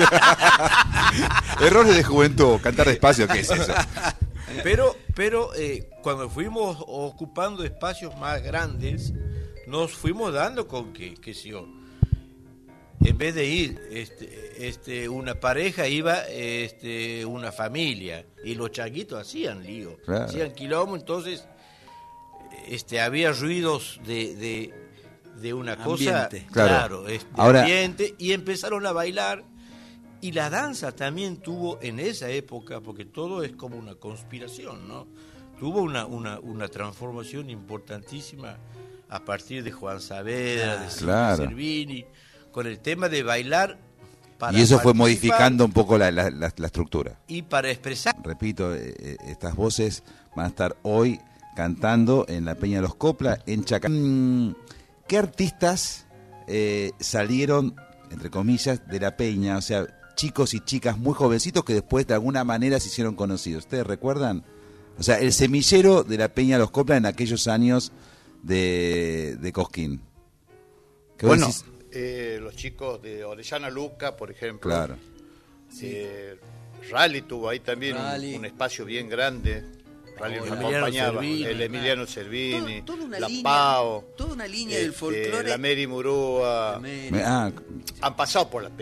Errores de juventud, cantar despacio, ¿qué es eso?
Pero, pero eh, cuando fuimos ocupando espacios más grandes, nos fuimos dando con que, que si yo, en vez de ir este, este, una pareja, iba este, una familia, y los changuitos hacían lío,
Claro.
hacían quilombo, entonces este, había ruidos de, de, de una cosa,
Ambiente.
Claro.
claro, este,
Ahora-
ambiente, y empezaron a bailar. Y la danza también tuvo en esa época, porque todo es como una conspiración, ¿no? Tuvo una, una, una transformación importantísima a partir de Juan Saavedra, de Silvio
Claro.
Cervini, con el tema de bailar para
Y eso fue
participar
modificando un poco la, la, la- la estructura.
y para expresar.
Repito, eh, eh, estas voces van a estar hoy cantando en la Peña de los Copla, en Chacán. ¿Qué artistas eh, salieron, entre comillas, de la Peña? O sea, chicos y chicas muy jovencitos que después de alguna manera se hicieron conocidos. ¿Ustedes recuerdan? O sea, el semillero de la Peña de los Copla en aquellos años de, de Cosquín. ¿Qué vos
Bueno,
decís?
eh, los chicos de Orellana Luca, por ejemplo.
Claro.
Eh, Rally tuvo ahí también un-
Rally.
Un, espacio bien grande. Rally nos
Emiliano
acompañaba.
Cervini.
El Emiliano Cervini,
Todo- toda una
la
línea-
Pao,
toda una línea del
este,
folclore.
la Mary Murúa.
Mary.
Me- ah,
Han pasado por la Peña.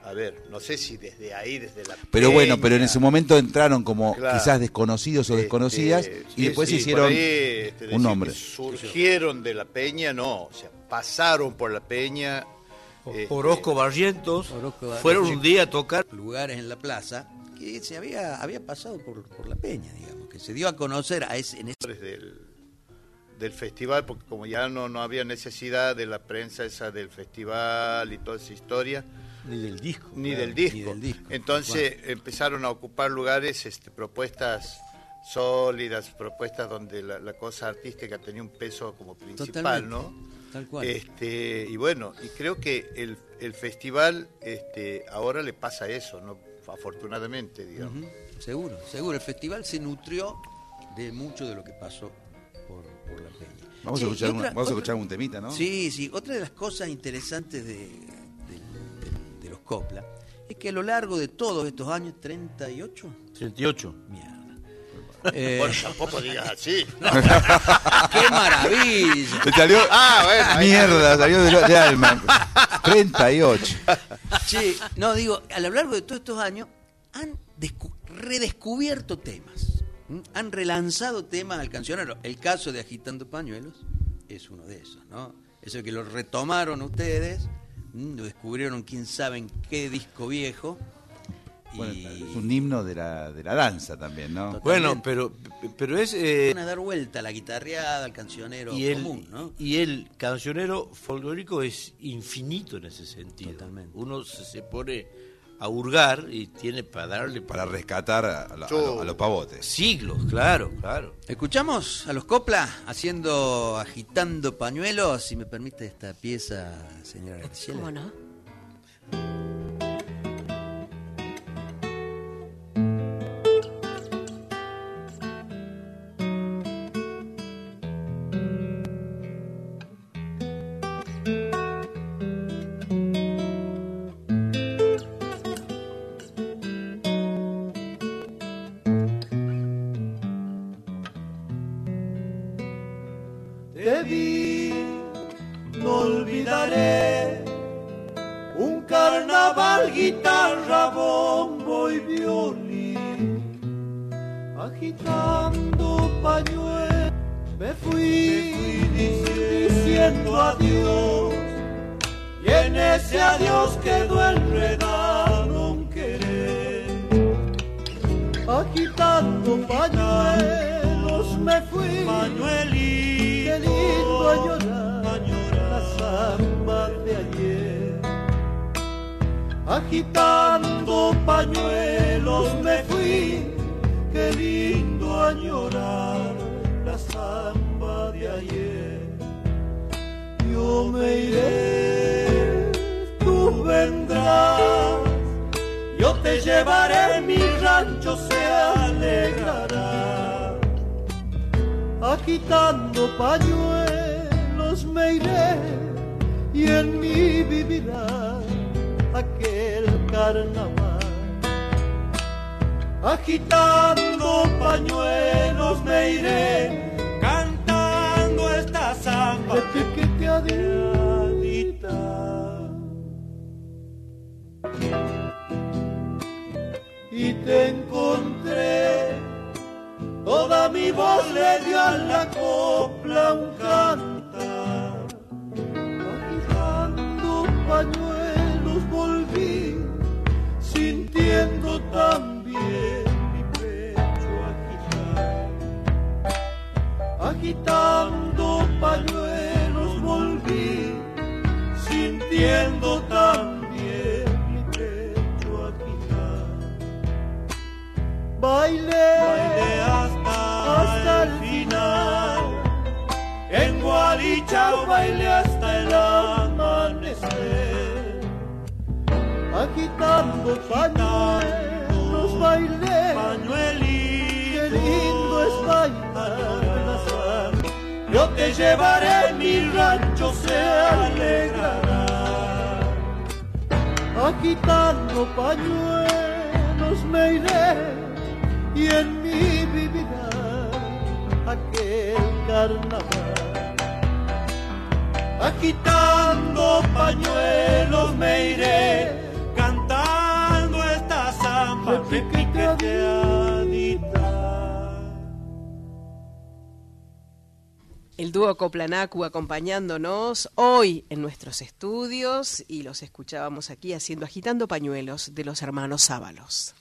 a ver, no sé si desde ahí, desde la
Pero
peña,
bueno, pero en ese momento entraron como
Claro.
quizás desconocidos o
Este,
desconocidas y
sí,
después
sí,
hicieron
por ahí, este, decir
un nombre.
que surgieron de la peña, no, o sea, pasaron por la peña. este,
Orozco Barrientos
Orozco Barrientos.
fueron un día a tocar
lugares en la plaza que se había, había pasado por, por la peña, digamos, que se dio a conocer a ese, en ese...
Del, del festival, porque como ya no, no había necesidad de la prensa esa del festival y toda esa historia.
Ni del disco.
Ni,
claro,
del, disco.
ni del disco.
Entonces bueno. empezaron a ocupar lugares, este, propuestas sólidas, propuestas donde la, la cosa artística tenía un peso como principal,
Totalmente.
¿no?
Tal cual.
Este, y bueno, y creo que el, el festival este, ahora le pasa eso, ¿no? Afortunadamente, digamos.
Uh-huh. Seguro, seguro. El festival se nutrió de mucho de lo que pasó por, por la peña.
Vamos,
Che,
a escuchar,
otra,
una, vamos
otra,
a escuchar un temita, ¿no?
Sí, sí. Otra de las cosas interesantes de, de, de, de los Copla es que a lo largo de todos estos años, ¿treinta y ocho?
treinta y ocho.
Mierda.
Eh, bueno, tampoco digas así.
¡Qué maravilla!
Te salió,
ah, bueno,
mierda, salió de, de alma. treinta y ocho.
Sí, no, digo, a lo largo de todos estos años han descu- redescubierto temas. ¿m? Han relanzado temas al cancionero. El caso de Agitando Pañuelos es uno de esos, ¿no? Eso que lo retomaron ustedes, ¿m? Lo descubrieron quién sabe en qué disco viejo.
Bueno,
y...
es un himno de la, de la danza también, ¿no?
Bueno, pero, pero es... Eh,
Van a dar vuelta a la guitarreada, al cancionero
y el,
común, ¿no?
Y el cancionero folclórico es infinito en ese sentido.
Totalmente.
Uno se, se pone a hurgar y tiene para darle...
Para rescatar a, a, a, lo, a los pavotes.
Siglos, claro, claro.
Escuchamos a los Copla haciendo Agitando Pañuelos, si me permite esta pieza, señora Graciela.
¿Cómo no?
Te vi, no olvidaré un carnaval, guitarra, bombo y violín, agitando pañuelos, me fui, me fui diciendo adiós, y en ese adiós quedó enredado un querer, agitando pañuelos, me fui, pañuelito. Qué lindo a llorar, a llorar la samba de ayer. Agitando pañuelos me fui, qué lindo a llorar la samba de ayer. Yo me iré, tú vendrás, yo te llevaré, mi rancho se alegrará. Agitando pañuelos me iré y en mí vivirá aquel carnaval. Agitando pañuelos me iré cantando esta samba piqueteadita. Y te encontré, toda mi voz le dio a la copla un cantar. Agitando pañuelos volví, sintiendo también mi pecho agitar. Agitando pañuelos volví, sintiendo también mi pecho agitar. Bailé, bailé hasta, hasta el final, en Gualichao bailé hasta el amanecer. Agitando pañuelos bailé, pañuelito, qué lindo es bailar. Yo te llevaré, mi rancho se alegrará. Agitando pañuelos me iré y en mí vivirá aquel carnaval. Agitando pañuelos me iré cantando
El dúo Coplanacu acompañándonos hoy en nuestros estudios y los escuchábamos aquí haciendo Agitando Pañuelos de los hermanos Sábalos.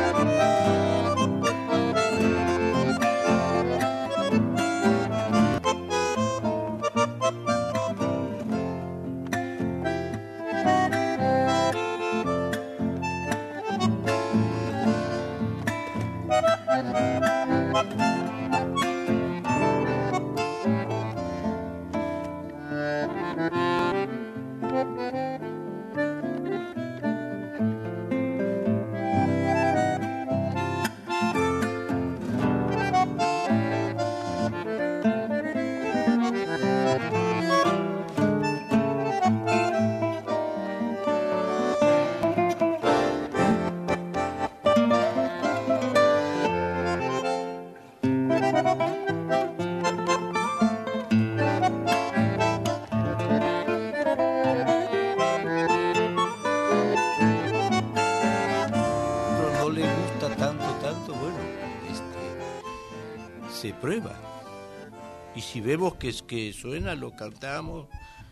Se prueba, y si vemos que, que suena, lo cantamos.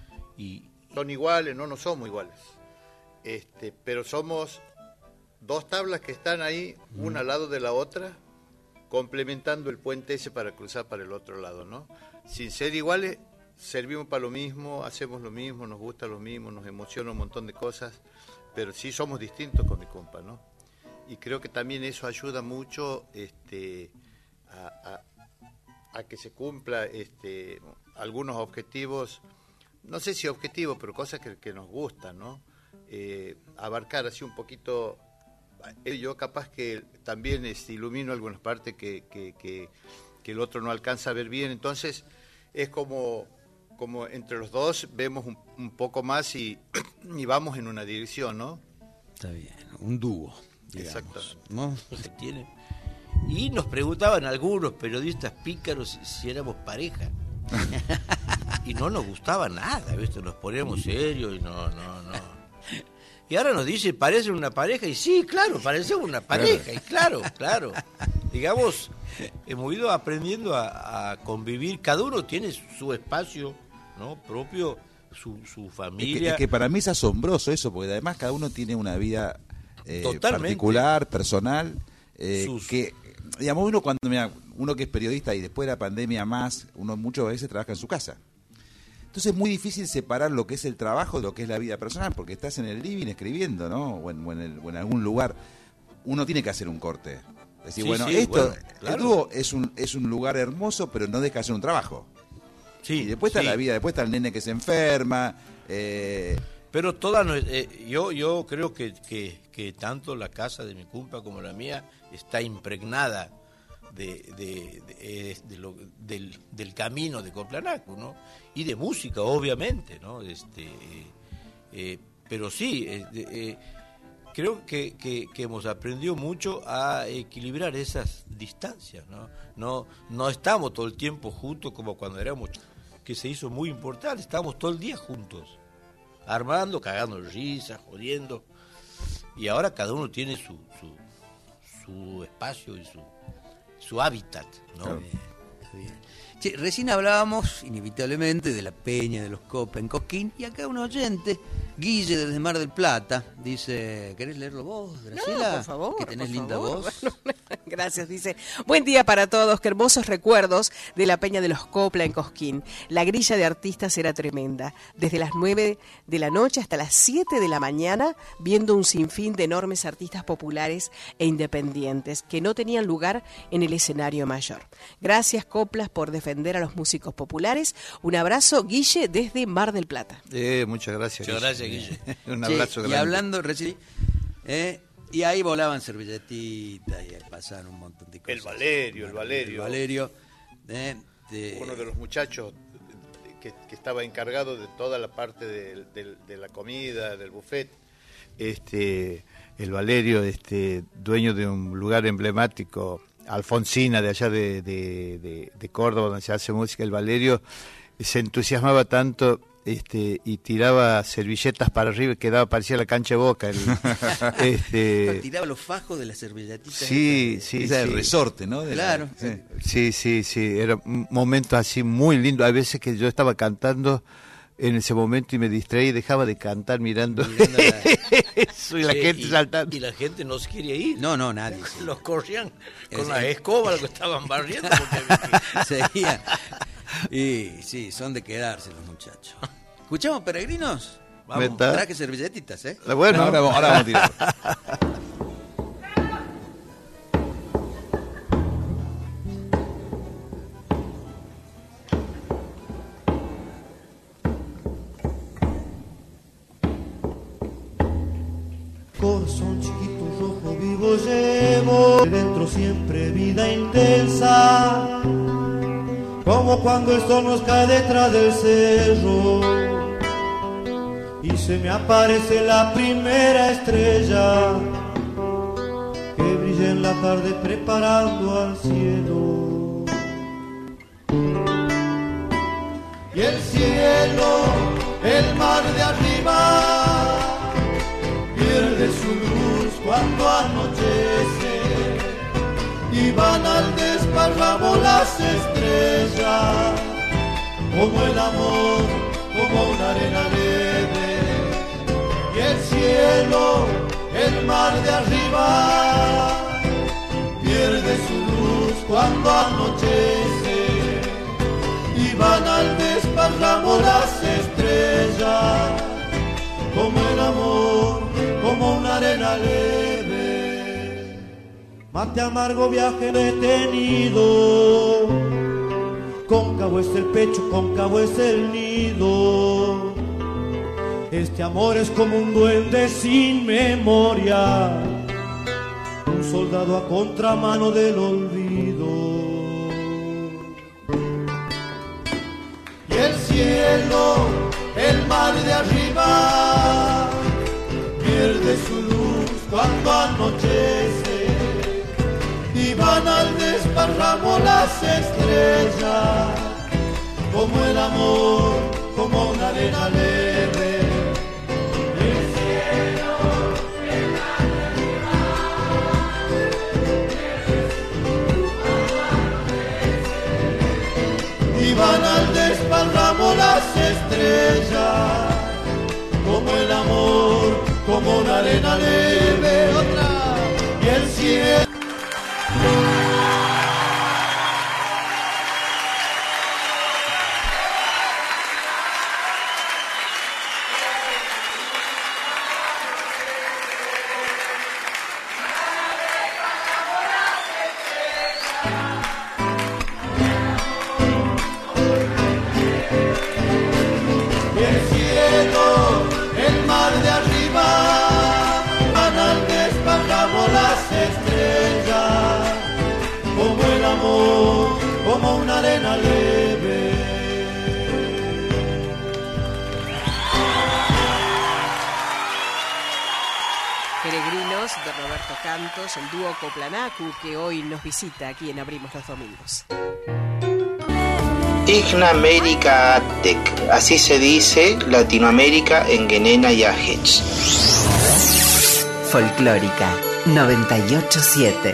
Y
son iguales, no, no somos iguales, este, pero somos dos tablas que están ahí, mm. una al lado de la otra, complementando el puente ese para cruzar para el otro lado, ¿no? Sin ser iguales, servimos para lo mismo, hacemos lo mismo, nos gusta lo mismo, nos emociona un montón de cosas, pero sí somos distintos con mi compa, ¿no? Y creo que también eso ayuda mucho este, a, a a que se cumpla este, algunos objetivos, no sé si objetivos, pero cosas que, que nos gustan, ¿no? Eh, abarcar así un poquito, yo capaz que también este, ilumino algunas partes que, que, que, que el otro no alcanza a ver bien, entonces es como, como entre los dos vemos un, un poco más y, y vamos en una dirección, ¿no?
Está bien, un dúo, digamos,
exacto,
¿no?
Se tiene. Y nos preguntaban algunos periodistas pícaros si éramos pareja. Y no nos gustaba nada, ¿viste? Nos poníamos serios y no, no, no. Y ahora nos dicen, ¿parecen una pareja? Y sí, claro, parecemos una pareja. Y claro, claro. Digamos, hemos ido aprendiendo a, a convivir. Cada uno tiene su espacio, ¿no? Propio, su, su familia.
Es que, es que para mí es asombroso eso, porque además cada uno tiene una vida eh, particular, personal, eh, Sus... que... Digamos, uno cuando mira, uno que es periodista y después de la pandemia más, uno muchas veces trabaja en su casa. Entonces es muy difícil separar lo que es el trabajo de lo que es la vida personal, porque estás en el living escribiendo, ¿no? O en, o en, el, o en algún lugar. Uno tiene que hacer un corte. Decir, sí, bueno, sí, esto, bueno, claro. El dúo es un, es un lugar hermoso, pero no deja de ser un trabajo.
Sí,
y después está
sí.
la vida, después está el nene que se enferma. Eh...
Pero toda eh, yo yo creo que, que, que tanto la casa de mi compa como la mía está impregnada de, de, de, de lo, del, del camino de Coplanacu, ¿no? Y de música, obviamente, ¿no? Este, eh, eh, pero sí, eh, eh, creo que, que, que hemos aprendido mucho a equilibrar esas distancias, ¿no? No, no estamos todo el tiempo juntos como cuando éramos, que se hizo muy importante, estábamos todo el día juntos, armando, cagando risas, jodiendo, y ahora cada uno tiene su su, su espacio y su su hábitat, ¿no?
Está bien, está bien. Che, recién hablábamos inevitablemente de la peña de los Copa en Cosquín, y acá un oyente, Guille desde Mar del Plata, dice, ¿querés leerlo vos, Graciela?
No, por favor,
que tenés
por
linda
favor.
voz.
Bueno, gracias, dice, buen día para todos, qué hermosos recuerdos de la peña de los Copla en Cosquín. La grilla de artistas era tremenda, desde las nueve de la noche hasta las siete de la mañana, viendo un sinfín de enormes artistas populares e independientes que no tenían lugar en el escenario mayor. Gracias, Coplas, por defender a los músicos populares. Un abrazo, Guille, desde Mar del Plata.
Eh, muchas gracias.
Muchas gracias, Guille.
Un abrazo
Che,
grande.
Y hablando recién, eh, y ahí volaban servilletitas y pasaban un montón de cosas.
El Valerio, el Valerio.
El Valerio. Eh, de...
Uno de los muchachos que, que estaba encargado de toda la parte de, de, de la comida, del buffet. Este, el Valerio, este, dueño de un lugar emblemático, Alfonsina, de allá de, de, de, de Córdoba, donde se hace música. El Valerio se entusiasmaba tanto este, y tiraba servilletas para arriba y quedaba, parecía la cancha de Boca. El, este,
tiraba los fajos de las servilletitas.
Sí, esa, sí.
Esa
sí.
el resorte, ¿no? De
claro.
La, sí.
sí, sí, sí. Era un momento así muy lindo. Hay veces que yo estaba cantando en ese momento y me distraí y dejaba de cantar mirando, mirando la... eso y la sí, gente
y,
saltando.
Y la gente no se quería ir.
No, no, nadie. Sí.
Los corrían con
es,
las escobas, los que estaban barriendo. Porque...
Seguían. Y sí, son de quedarse los muchachos. ¿Escuchamos, peregrinos? Vamos, traje servilletitas, ¿eh?
Bueno, no, ahora, ahora vamos a tirar.
Corazón chiquito, rojo, vivo llevo dentro siempre vida intensa, como cuando el sol nos cae detrás del cerro y se me aparece la primera estrella que brilla en la tarde preparando al cielo. Y el cielo, el mar de arriba pierde su luz cuando anochece y van al desparramo las estrellas, como el amor, como una arena leve. Y el cielo, el mar de arriba pierde su luz cuando anochece y van al desparramo las estrellas, como el amor, como una arena leve. Mate amargo viaje detenido, cóncavo es el pecho, cóncavo es el nido. Este amor es como un duende sin memoria, un soldado a contramano del olvido. Y el cielo, el mar de arriba pierde su luz cuando anochece y van al desparramo las estrellas, como el amor, como una arena leve. El cielo, el mar de arriba pierde su luz cuando anochece y van al desparramo las estrellas, como el amor, como una arena leve. Otra. Y el cielo. Como una arena leve.
Peregrinos de Roberto Cantos, el dúo Coplanacu, que hoy nos visita aquí en Abrimos los Domingos.
Igna Tec, así se dice Latinoamérica en Guenena y Ajech.
Folclórica noventa y ocho siete.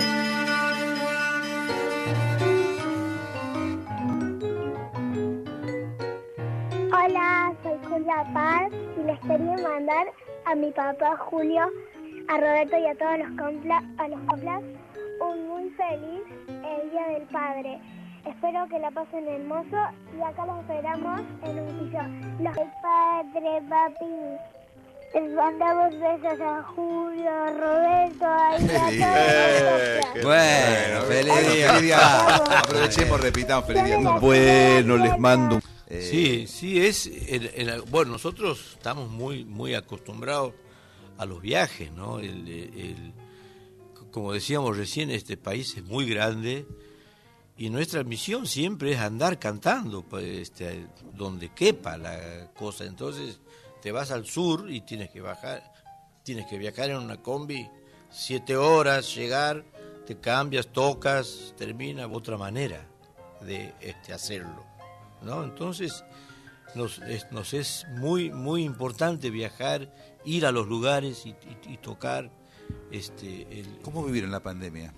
Paz y les quería mandar a mi papá Julio, a Roberto y a todos los complas, a los complas un muy feliz el Día del Padre. Espero que la pasen hermoso y acá los esperamos en un sillón. Los del Padre, papi. Les mandamos besos a Julio, a Roberto, ahí a todos.
Bueno, feliz día. Feliz día. Aprovechemos, repitamos, feliz día.
Bueno, les mando.
Eh, sí, sí, es. El, el, bueno, nosotros estamos muy muy acostumbrados a los viajes, ¿no? El, el, como decíamos recién, este país es muy grande y nuestra misión siempre es andar cantando, pues, este, donde quepa la cosa. Entonces, te vas al sur y tienes que bajar, tienes que viajar en una combi, siete horas, llegar, te cambias, tocas, termina otra manera de este, hacerlo. ¿No? Entonces, nos es, nos es muy muy importante viajar, ir a los lugares y, y, y tocar. Este, el...
¿Cómo vivieron la pandemia?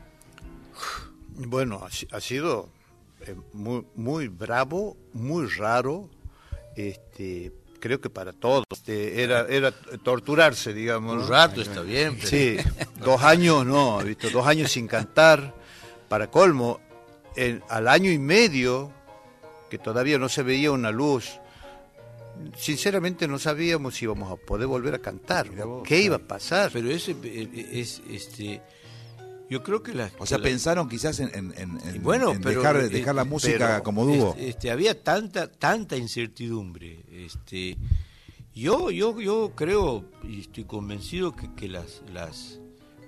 Bueno, ha, ha sido eh, muy, muy bravo, muy raro, este, creo que para todos. Este, era, era torturarse, digamos.
Un
¿no?
rato está bien. Pero...
Sí, dos años no, ¿viste? Dos años sin cantar. Para colmo, el, al año y medio, que todavía no se veía una luz, sinceramente no sabíamos si íbamos a poder volver a cantar, vos, qué iba a pasar.
Pero ese es, este, yo creo que las...
O sea,
la,
pensaron quizás en, en, en,
bueno,
en
pero,
dejar, dejar la música
pero,
como dúo.
Este, este, había tanta tanta incertidumbre. Este, yo yo yo creo y estoy convencido que, que las las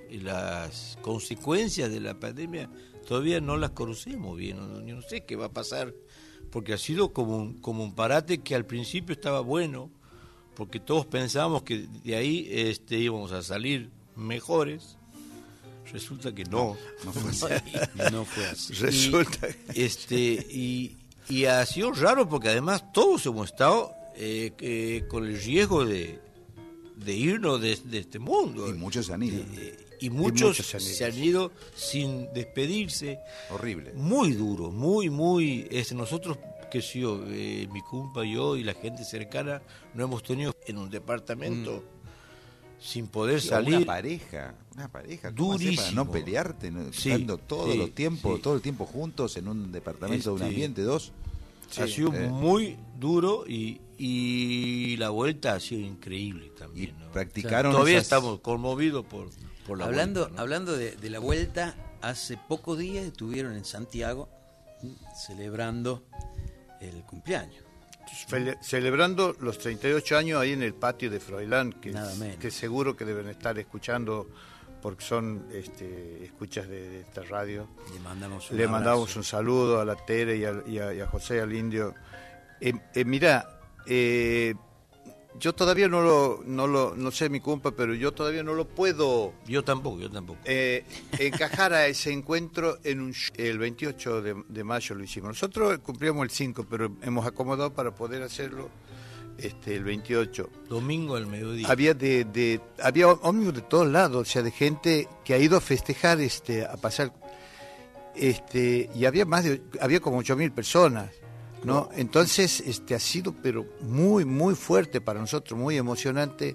las consecuencias de la pandemia todavía no las conocemos bien. No, yo no sé qué va a pasar, porque ha sido como un, como un parate que al principio estaba bueno, porque todos pensábamos que de ahí este, íbamos a salir mejores. Resulta que no,
no fue así.
No fue así.
Resulta.
Y, este, y, y ha sido raro porque además todos hemos estado eh, eh, con el riesgo de, de irnos de, de este mundo.
Y muchos se han ido.
Eh, y muchos,
y muchos se, han
se han ido sin despedirse.
Horrible.
Muy duro, muy, muy... Es, nosotros, que sé yo, eh, mi compa, yo y la gente cercana, no hemos tenido en un departamento... Mm. Sin poder
sí,
salir.
Una pareja, una pareja.
Durísimo.
Para no pelearte, ¿no?
Sí,
estando todos
sí,
los tiempos,
sí.
todo el tiempo juntos en un departamento,
este,
un ambiente, dos.
Sí, ha sido eh. muy duro y, y la vuelta ha sido increíble también.
Y
¿no?
practicaron.
O sea, todavía
esas...
estamos conmovidos por, por la
hablando,
vuelta. ¿no?
Hablando de, de la vuelta, hace pocos días estuvieron en Santiago celebrando el cumpleaños.
Celebrando los treinta y ocho años ahí en el patio de Froilán, que, que seguro que deben estar escuchando porque son este, escuchas de, de esta radio.
Le mandamos un,
Le mandamos un saludo a la Tere y a, y a, y a José, al Indio. Eh, eh, mira, eh, yo todavía no lo, no lo, no sé mi compa, pero yo todavía no lo puedo.
Yo tampoco, yo tampoco.
Eh, encajar a ese encuentro en un el veintiocho de, de mayo lo hicimos. Nosotros cumplíamos el cinco, pero hemos acomodado para poder hacerlo este el veintiocho.
Domingo al mediodía.
Había de, de había ómnibus de todos lados, o sea, de gente que ha ido a festejar, este, a pasar, este, y había más de, había como ocho mil personas. ¿No? Entonces este ha sido pero muy muy fuerte para nosotros, muy emocionante,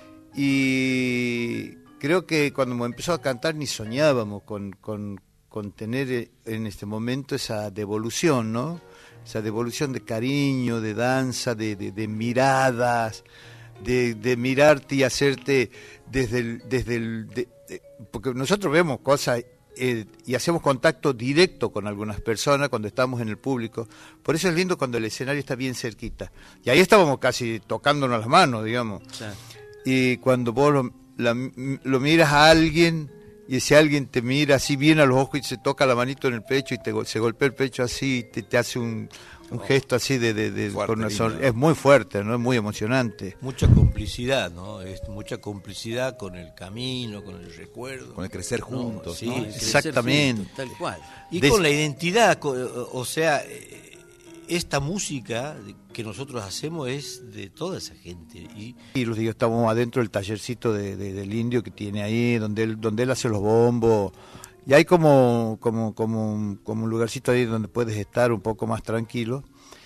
y creo que cuando empezó a cantar ni soñábamos con, con, con tener en este momento esa devolución, ¿no? Esa devolución de cariño, de danza, de, de, de miradas, de, de mirarte y hacerte desde el, desde el de, de, porque nosotros vemos cosas Eh, y hacemos contacto directo con algunas personas cuando estamos en el público. Por eso es lindo cuando el escenario está bien cerquita. Y ahí estábamos casi tocándonos las manos, digamos. Sí. Y cuando vos lo, la, lo miras a alguien y ese alguien te mira así bien a los ojos y se toca la manito en el pecho y te, se golpea el pecho así y te, te hace un, un gesto así de... de, de
fuerte,
con una son, es muy fuerte, ¿no? Es muy emocionante.
Mucha complicidad, ¿no? Es mucha complicidad con el camino, con el recuerdo.
Con el crecer juntos,
¿no? Sí,
¿no?
el crecer
Exactamente.
juntos, tal cual. Y
Des...
con la identidad, o sea, esta música que nosotros hacemos es de toda esa gente. Y,
y los días estamos adentro del tallercito de, de, del Indio que tiene ahí, donde él, donde él hace los bombos. Y hay como, como, como, como un lugarcito ahí donde puedes estar un poco más tranquilo.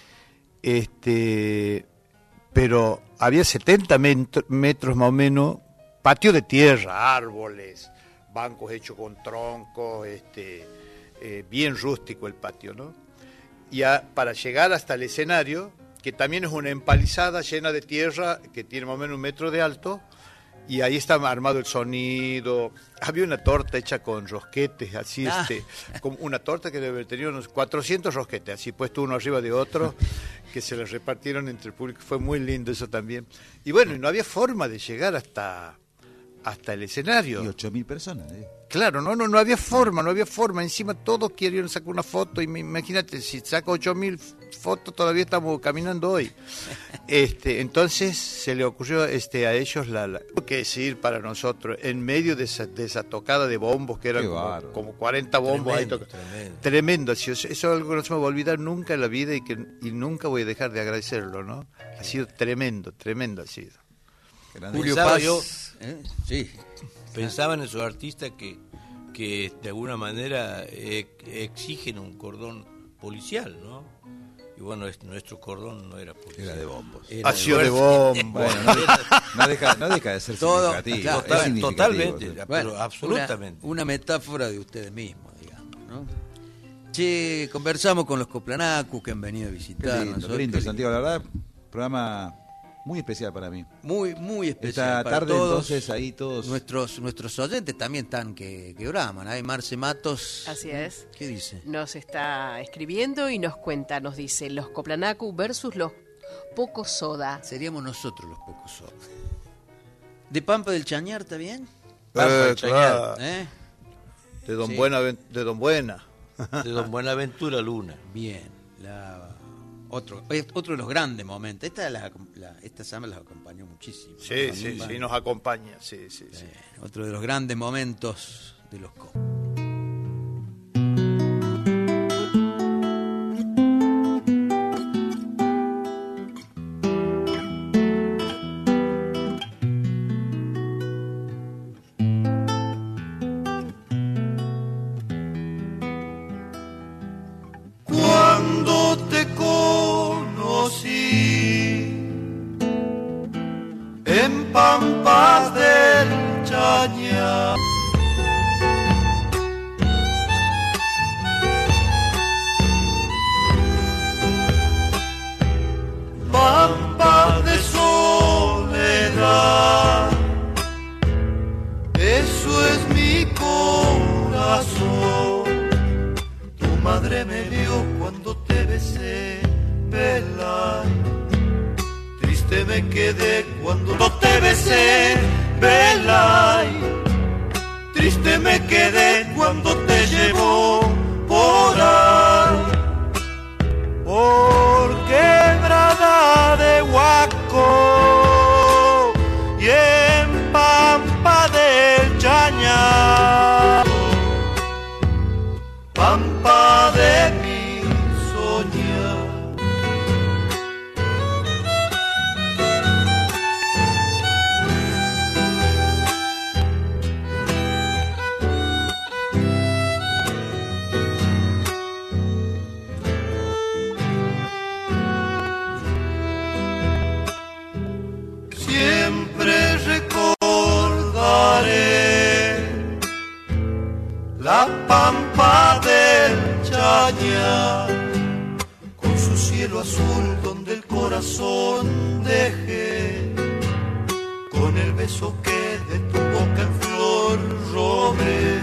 Este, pero había setenta metros, metros más o menos, patio de tierra, árboles, bancos hechos con troncos, este, eh, bien rústico el patio, ¿no? Y a, para llegar hasta el escenario, que también es una empalizada llena de tierra, que tiene más o menos un metro de alto, y ahí está armado el sonido. Había una torta hecha con rosquetes, así, ah. este, como una torta que debe haber tenido unos cuatrocientos rosquetes, así puesto uno arriba de otro, que se los repartieron entre el público. Fue muy lindo eso también. Y bueno, no había forma de llegar hasta hasta el escenario.
Y ocho mil personas. ¿eh?
Claro, no, no, no había forma, no había forma. Encima todos querían sacar una foto y me, imagínate, si saca ocho mil fotos todavía estamos caminando hoy. Este, entonces se le ocurrió este, a ellos la, la que decir para nosotros, en medio de esa, de esa tocada de bombos, que eran como, como cuarenta bombos.
Tremendo,
ahí
tremendo.
Tremendo, eso, eso es algo que no se me va a olvidar nunca en la vida y que y nunca voy a dejar de agradecerlo, ¿no? Ha sido tremendo, tremendo ha sido.
Julio Paz, yo ¿eh? sí. Pensaba en esos artistas que, que de alguna manera eh, exigen un cordón policial, ¿no? Y bueno, es, nuestro cordón no era policial.
Era de bombos.
Era
ha sido de bombos.
Bueno, no, deja, no, deja, no deja de ser
Todo,
significativo.
claro,
es
total,
significativo.
totalmente,
Sí.
pero
Bueno,
absolutamente.
Una, una metáfora de ustedes mismos, digamos, ¿no? Che, conversamos con los Coplanacus que han venido a
Qué
visitarnos.
lindo, qué lindo, Santiago. La verdad, programa muy especial para mí.
Muy, muy especial.
Esta
para
tarde,
todos.
entonces, ahí todos.
Nuestros, nuestros oyentes también están que, que braman. Hay Marce Matos.
Así es.
¿Qué dice?
Nos está escribiendo y nos cuenta, nos dice, los Coplanacu versus los Poco Soda.
Seríamos nosotros los Pocos Soda. ¿De Pampa del Chañar está bien?
Pampa del
Eh,
Chañar.
claro.
¿Eh?
De Don
Sí.
Buena, de Don Buena.
De Don Buenaventura Luna.
Bien. La, otro, otro de los grandes momentos. Esta, la, la, esta samba las acompañó muchísimo.
Sí,
¿no?
sí,
Van-
sí, nos acompaña. Sí, sí, sí.
Eh, otro de los grandes momentos de los Cop.
Cuando te conocí en Pampas del Chañar, Pampa de soledad, eso es mi corazón. Tu madre me dio cuando te besé, Belay. Triste me quedé cuando no te besé, Belay. Triste me quedé cuando te llevó por ahí. Por quebrada de Huaco y en Pampa del Chañar, Pampa de mi soñar. Siempre recordaré la Pampa del Chañar, con su cielo azul donde el corazón dejé, con el beso que de tu boca en flor robé.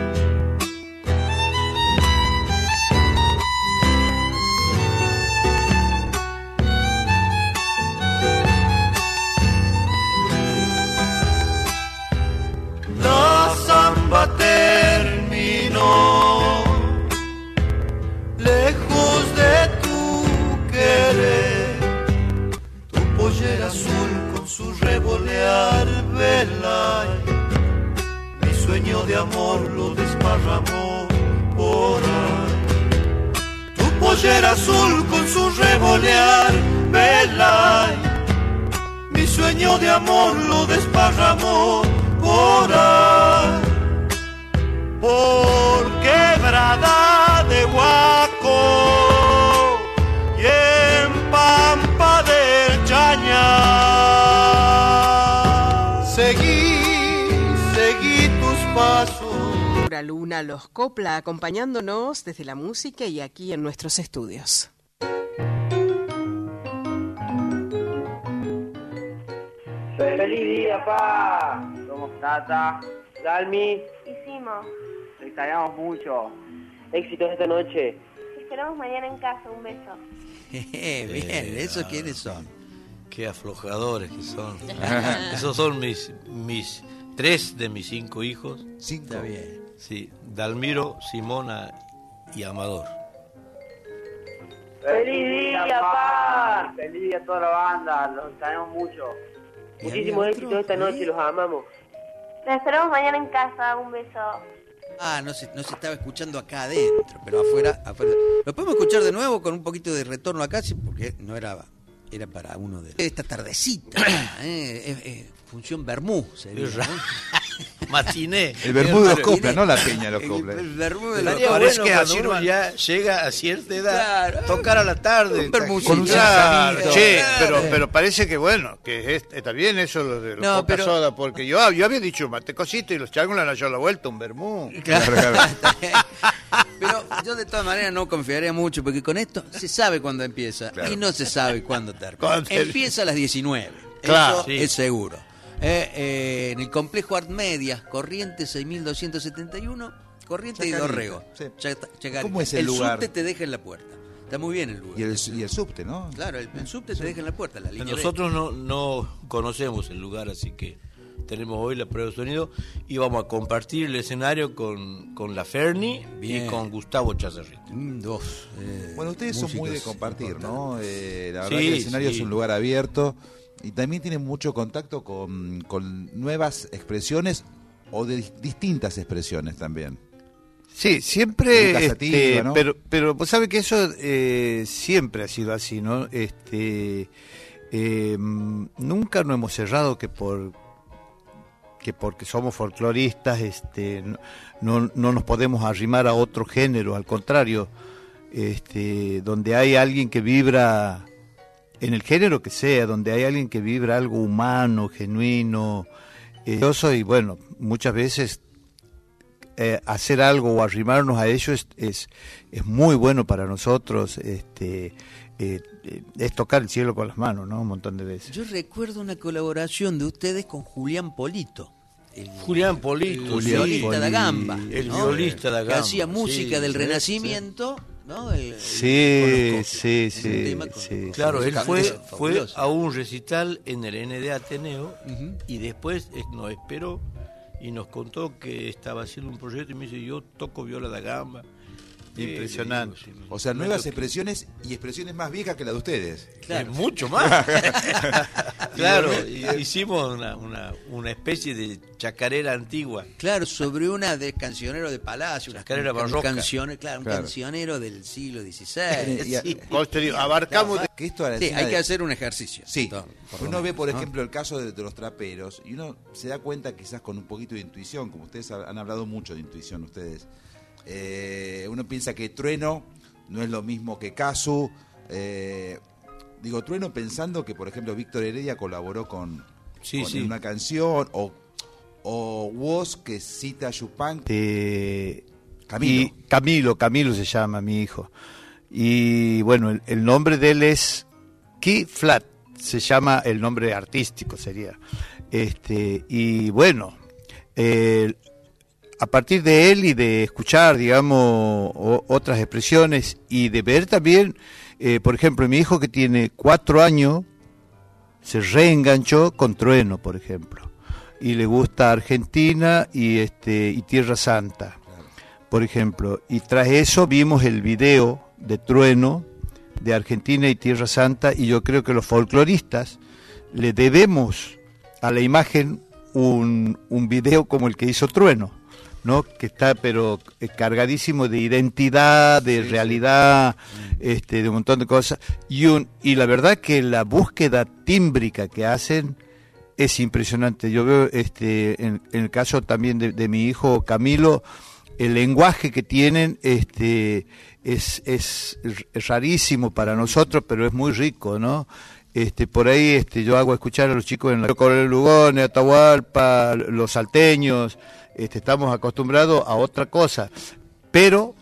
La samba terminó, lejos de tu querer, tu pollera azul con su revolear velay, mi sueño de amor lo desparramó por ahí. Tu pollera azul con su revolear velay, mi sueño de amor lo desparramó por ahí. Por quebrada de Huaco y en Pampa del Chañar, seguí, seguí tus pasos.
Pura Luna, los Copla, acompañándonos desde la música y aquí en nuestros estudios.
¡Feliz día, pa! Somos Tata, Salmi,
Hicimos.
te extrañamos mucho. Éxitos esta noche.
Te esperamos mañana en casa. Un beso.
Bien, ¿esos quiénes son?
Qué aflojadores que son. Esos son mis mis tres de mis cinco hijos.
Cinco.
Está bien.
Sí, Dalmiro, Simona y Amador.
¡Feliz día, papá! ¡Feliz día a toda la banda! Los extrañamos mucho. Muchísimo éxito esta noche, los amamos.
Los esperamos mañana en casa. Un beso.
Ah, no se, no se estaba escuchando acá adentro, pero afuera, afuera. ¿Lo podemos escuchar de nuevo con un poquito de retorno acá? Sí, porque no era, era para uno de esta tardecita. eh, eh, eh, función Bermú, sería, ¿no?
Matiné.
El Bermú de los Coplas, no la peña de los Coplas.
El Bermú de los
Estaría
Coplas.
bueno que cuando uno ya llega a cierta edad,
Claro.
tocar a la tarde.
Un bermucito.
Con un
Claro,
champito.
che,
Claro.
pero, pero parece que bueno, que es, está bien eso lo de los
No,
Coca
pero-
soda, porque yo, yo había dicho matecosito y los changos le han hecho la vuelta, un vermú.
Claro. Pero yo de todas maneras no confiaría mucho, porque con esto se sabe cuándo empieza
Claro.
y no se sabe cuándo termina.
Cuándo termina.
Empieza a las diecinueve,
Claro.
eso
Sí.
es seguro. Eh, eh, en el complejo Art Media, Corrientes seis mil doscientos setenta y uno, Corrientes y
Chacarita,
Dorrego.
sí.
Chaca- Chacarita.
¿Cómo es el lugar?
subte te deja en la puerta. Está muy bien el lugar.
Y el, y el subte, ¿no?
Claro, el, el subte te deja en la puerta, la línea B.
Nosotros no, no conocemos el lugar, así que tenemos hoy la prueba de sonido y vamos a compartir el escenario con, con la Ferni
Bien.
y con Gustavo Chazarrita.
Mm, dos. eh,
Bueno, ustedes son muy de
músicos
compartir, ¿no? Eh, la verdad
Sí,
que el escenario
sí.
es un lugar abierto y también tienen mucho contacto con, con nuevas expresiones o de dis- distintas expresiones también.
Sí, siempre,
Educativa,
este,
¿no?
pero, pero pues sabe que eso eh, siempre ha sido así, ¿no? Este, eh, mm, nunca nos hemos cerrado que por que porque somos folcloristas, este, no, no, no nos podemos arrimar a otro género, al contrario, este, donde hay alguien que vibra en el género que sea, donde hay alguien que vibra algo humano, genuino, eh, yo soy, bueno, muchas veces eh, hacer algo o arrimarnos a ello es, es, es muy bueno para nosotros, este, eh, eh, es tocar el cielo con las manos, ¿no? Un montón de veces.
Yo recuerdo una colaboración de ustedes con Julián Polito. El,
Julián Polito,
el
Julián
violista
Polito,
da gamba.
el
¿no?
violista da
Que
gamba,
hacía música
sí,
del
sí,
Renacimiento, ¿no? El- el-
Sí,
con los coplas.
sí,
Es un
sí,
tema con-
sí.
Claro, él
Eso
fue,
es
fue
fabuloso.
a un recital en el N D Ateneo y después eh, nos esperó y nos contó que estaba haciendo un proyecto y me dice, yo toco viola da gamba.
Impresionante.
Eh, le digo, sí,
O sea, nuevas
que-
expresiones y expresiones más viejas que la de ustedes.
Claro.
Es mucho más. Claro, y- hicimos una, una, una especie de chacarera antigua.
Claro, sobre una de cancionero de palacio, una
Chacarera
un
barroca.
cancione- claro, un
Claro.
cancionero del siglo dieciséis.
Y a-
Sí.
Por eso te digo, abarcamos de-
Que esto a la
Sí,
escena
hay
de-
que hacer un ejercicio.
Sí,
Todo, por lo
uno ve,
menos,
por
¿no?
ejemplo, el caso de, de los traperos y uno se da cuenta quizás con un poquito de intuición, como ustedes ha- han hablado mucho de intuición ustedes. Eh, uno piensa que Trueno no es lo mismo que Casu. Eh, digo, Trueno pensando que, por ejemplo, Víctor Heredia colaboró con,
Sí,
con
sí.
una canción, o, o Woz que cita a Chupin.
Eh,
Camilo.
y Camilo, Camilo se llama mi hijo. Y bueno, el, el nombre de él es Key Flat, se llama el nombre artístico sería. Este, y bueno, eh, a partir de él y de escuchar, digamos, o- otras expresiones y de ver también, eh, por ejemplo, mi hijo que tiene cuatro años se reenganchó con Trueno, por ejemplo, y le gusta Argentina y este y Tierra Santa, por ejemplo, y tras eso vimos el video de Trueno de Argentina y Tierra Santa, y yo creo que los folcloristas le debemos a la imagen un, un video como el que hizo Trueno, ¿no? Que está pero eh, cargadísimo de identidad, de
Sí,
realidad, este, de un montón de cosas, y un y la verdad que la búsqueda tímbrica que hacen es impresionante. Yo veo este en, en el caso también de, de mi hijo Camilo, el lenguaje que tienen este es, es es rarísimo para nosotros, pero es muy rico, ¿no? Este, por ahí este, yo hago escuchar a los chicos en la Coronel Lugones, Atahualpa, los salteños, este, estamos acostumbrados a otra cosa, pero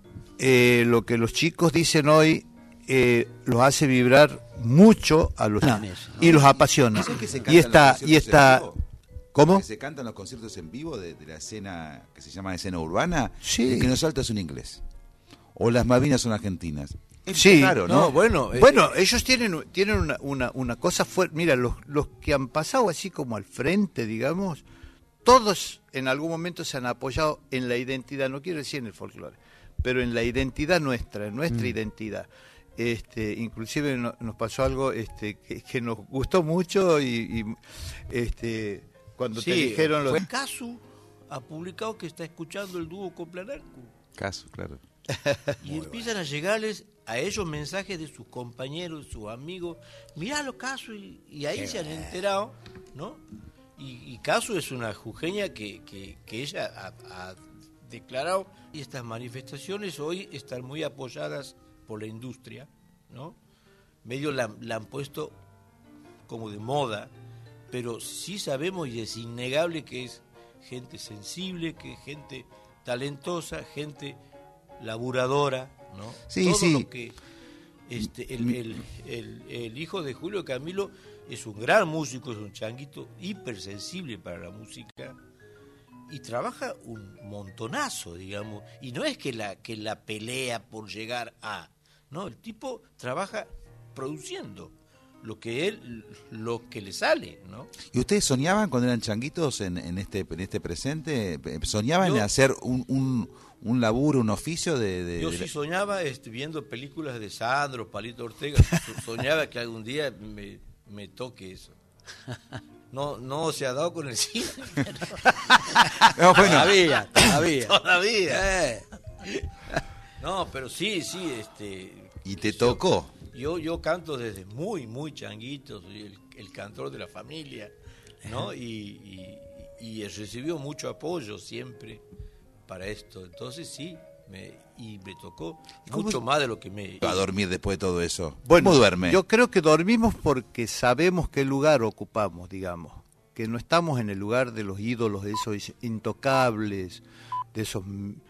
eh, lo que los chicos dicen hoy eh, los hace vibrar mucho a los
Ah,
y los apasiona.
¿Saben que se
Y
cantan
está
los
y
conciertos
está
en vivo?
¿Cómo?
Que se cantan los conciertos en vivo de, de la escena que se llama escena urbana.
Sí.
El que nos salta es un inglés. O las Malvinas son argentinas. Es
Sí,
claro, ¿no?
No, bueno, eh,
Bueno, ellos tienen tienen una, una, una cosa fuerte. Mira, los, los que han pasado así como al frente, digamos, todos en algún momento se han apoyado en la identidad, no quiero decir en el folclore, pero en la identidad nuestra, en nuestra mm. identidad. Este, inclusive no, nos pasó algo este, que, que nos gustó mucho y, y este, cuando
sí,
te dijeron... Los...
Casu ha publicado que está escuchando el dúo Coplanarcu.
Casu, claro.
Y Muy empiezan bueno. a llegarles a ellos mensajes de sus compañeros, sus amigos. Mirá los Casu, y, y ahí Qué se han enterado, ¿no? Y, y Casu es una jujeña que, que, que ella ha, ha declarado. Y estas manifestaciones hoy están muy apoyadas por la industria, ¿no? Medio la, la han puesto como de moda, pero sí sabemos y es innegable que es gente sensible, que es gente talentosa, gente laburadora, ¿no?
Sí,
Todo
sí.
lo que este, el, el, el, el hijo de Julio Camilo es un gran músico, es un changuito hipersensible para la música y trabaja un montonazo, digamos, y no es que la que la pelea por llegar a, no, el tipo trabaja produciendo lo que él, lo que le sale, ¿no?
¿Y ustedes soñaban cuando eran changuitos en, en este en este presente? ¿Soñaban yo, en hacer un, un, un laburo, un oficio de...? de
yo
de
sí
la...
soñaba este, viendo películas de Sandro, Palito Ortega, soñaba que algún día me, me toque eso. No, no se ha dado con el cine. Pero...
No, bueno.
Todavía, todavía. Todavía. Eh. No, pero sí, sí, este...
¿Y te tocó?
Yo, yo canto desde muy, muy changuito, soy el, el cantor de la familia, ¿no? Y, y, y recibió mucho apoyo siempre para esto. Entonces sí, me, y me tocó mucho más de lo que me...
A dormir después de todo eso.
Bueno,
¿Cómo duerme?
Yo creo que dormimos porque sabemos qué lugar ocupamos, digamos. Que no estamos en el lugar de los ídolos, de esos intocables, de esos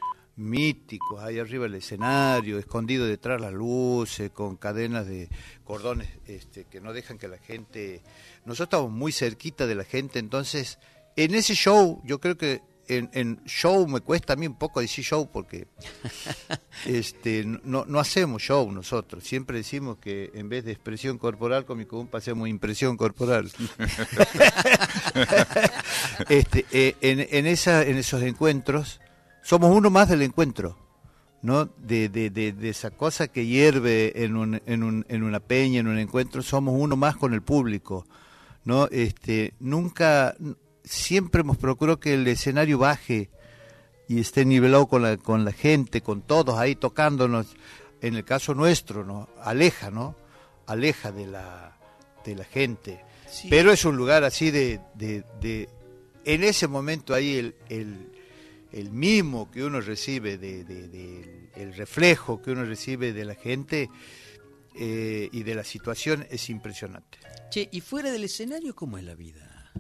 míticos, ahí arriba del escenario, escondido detrás de las luces, con cadenas de cordones este, que no dejan que la gente... Nosotros estamos muy cerquita de la gente, entonces en ese show, yo creo que en, en show me cuesta a mí un poco decir show porque este, no, no hacemos show nosotros, siempre decimos que en vez de expresión corporal con mi compa hacemos impresión corporal. este, eh, en, en, esa, en esos encuentros somos uno más del encuentro, ¿no? De, de, de, de esa cosa que hierve en, un, en, un, en una peña, en un encuentro, somos uno más con el público, ¿no? Este, nunca, siempre hemos procurado que el escenario baje y esté nivelado con la, con la gente, con todos ahí tocándonos. En el caso nuestro, ¿no? Aleja, ¿no? Aleja de la, de la gente. Sí. Pero es un lugar así de, de, de en ese momento ahí el... el el mimo que uno recibe, de, de, de, el reflejo que uno recibe de la gente eh, y de la situación es impresionante.
Che, ¿y fuera del escenario cómo es la vida?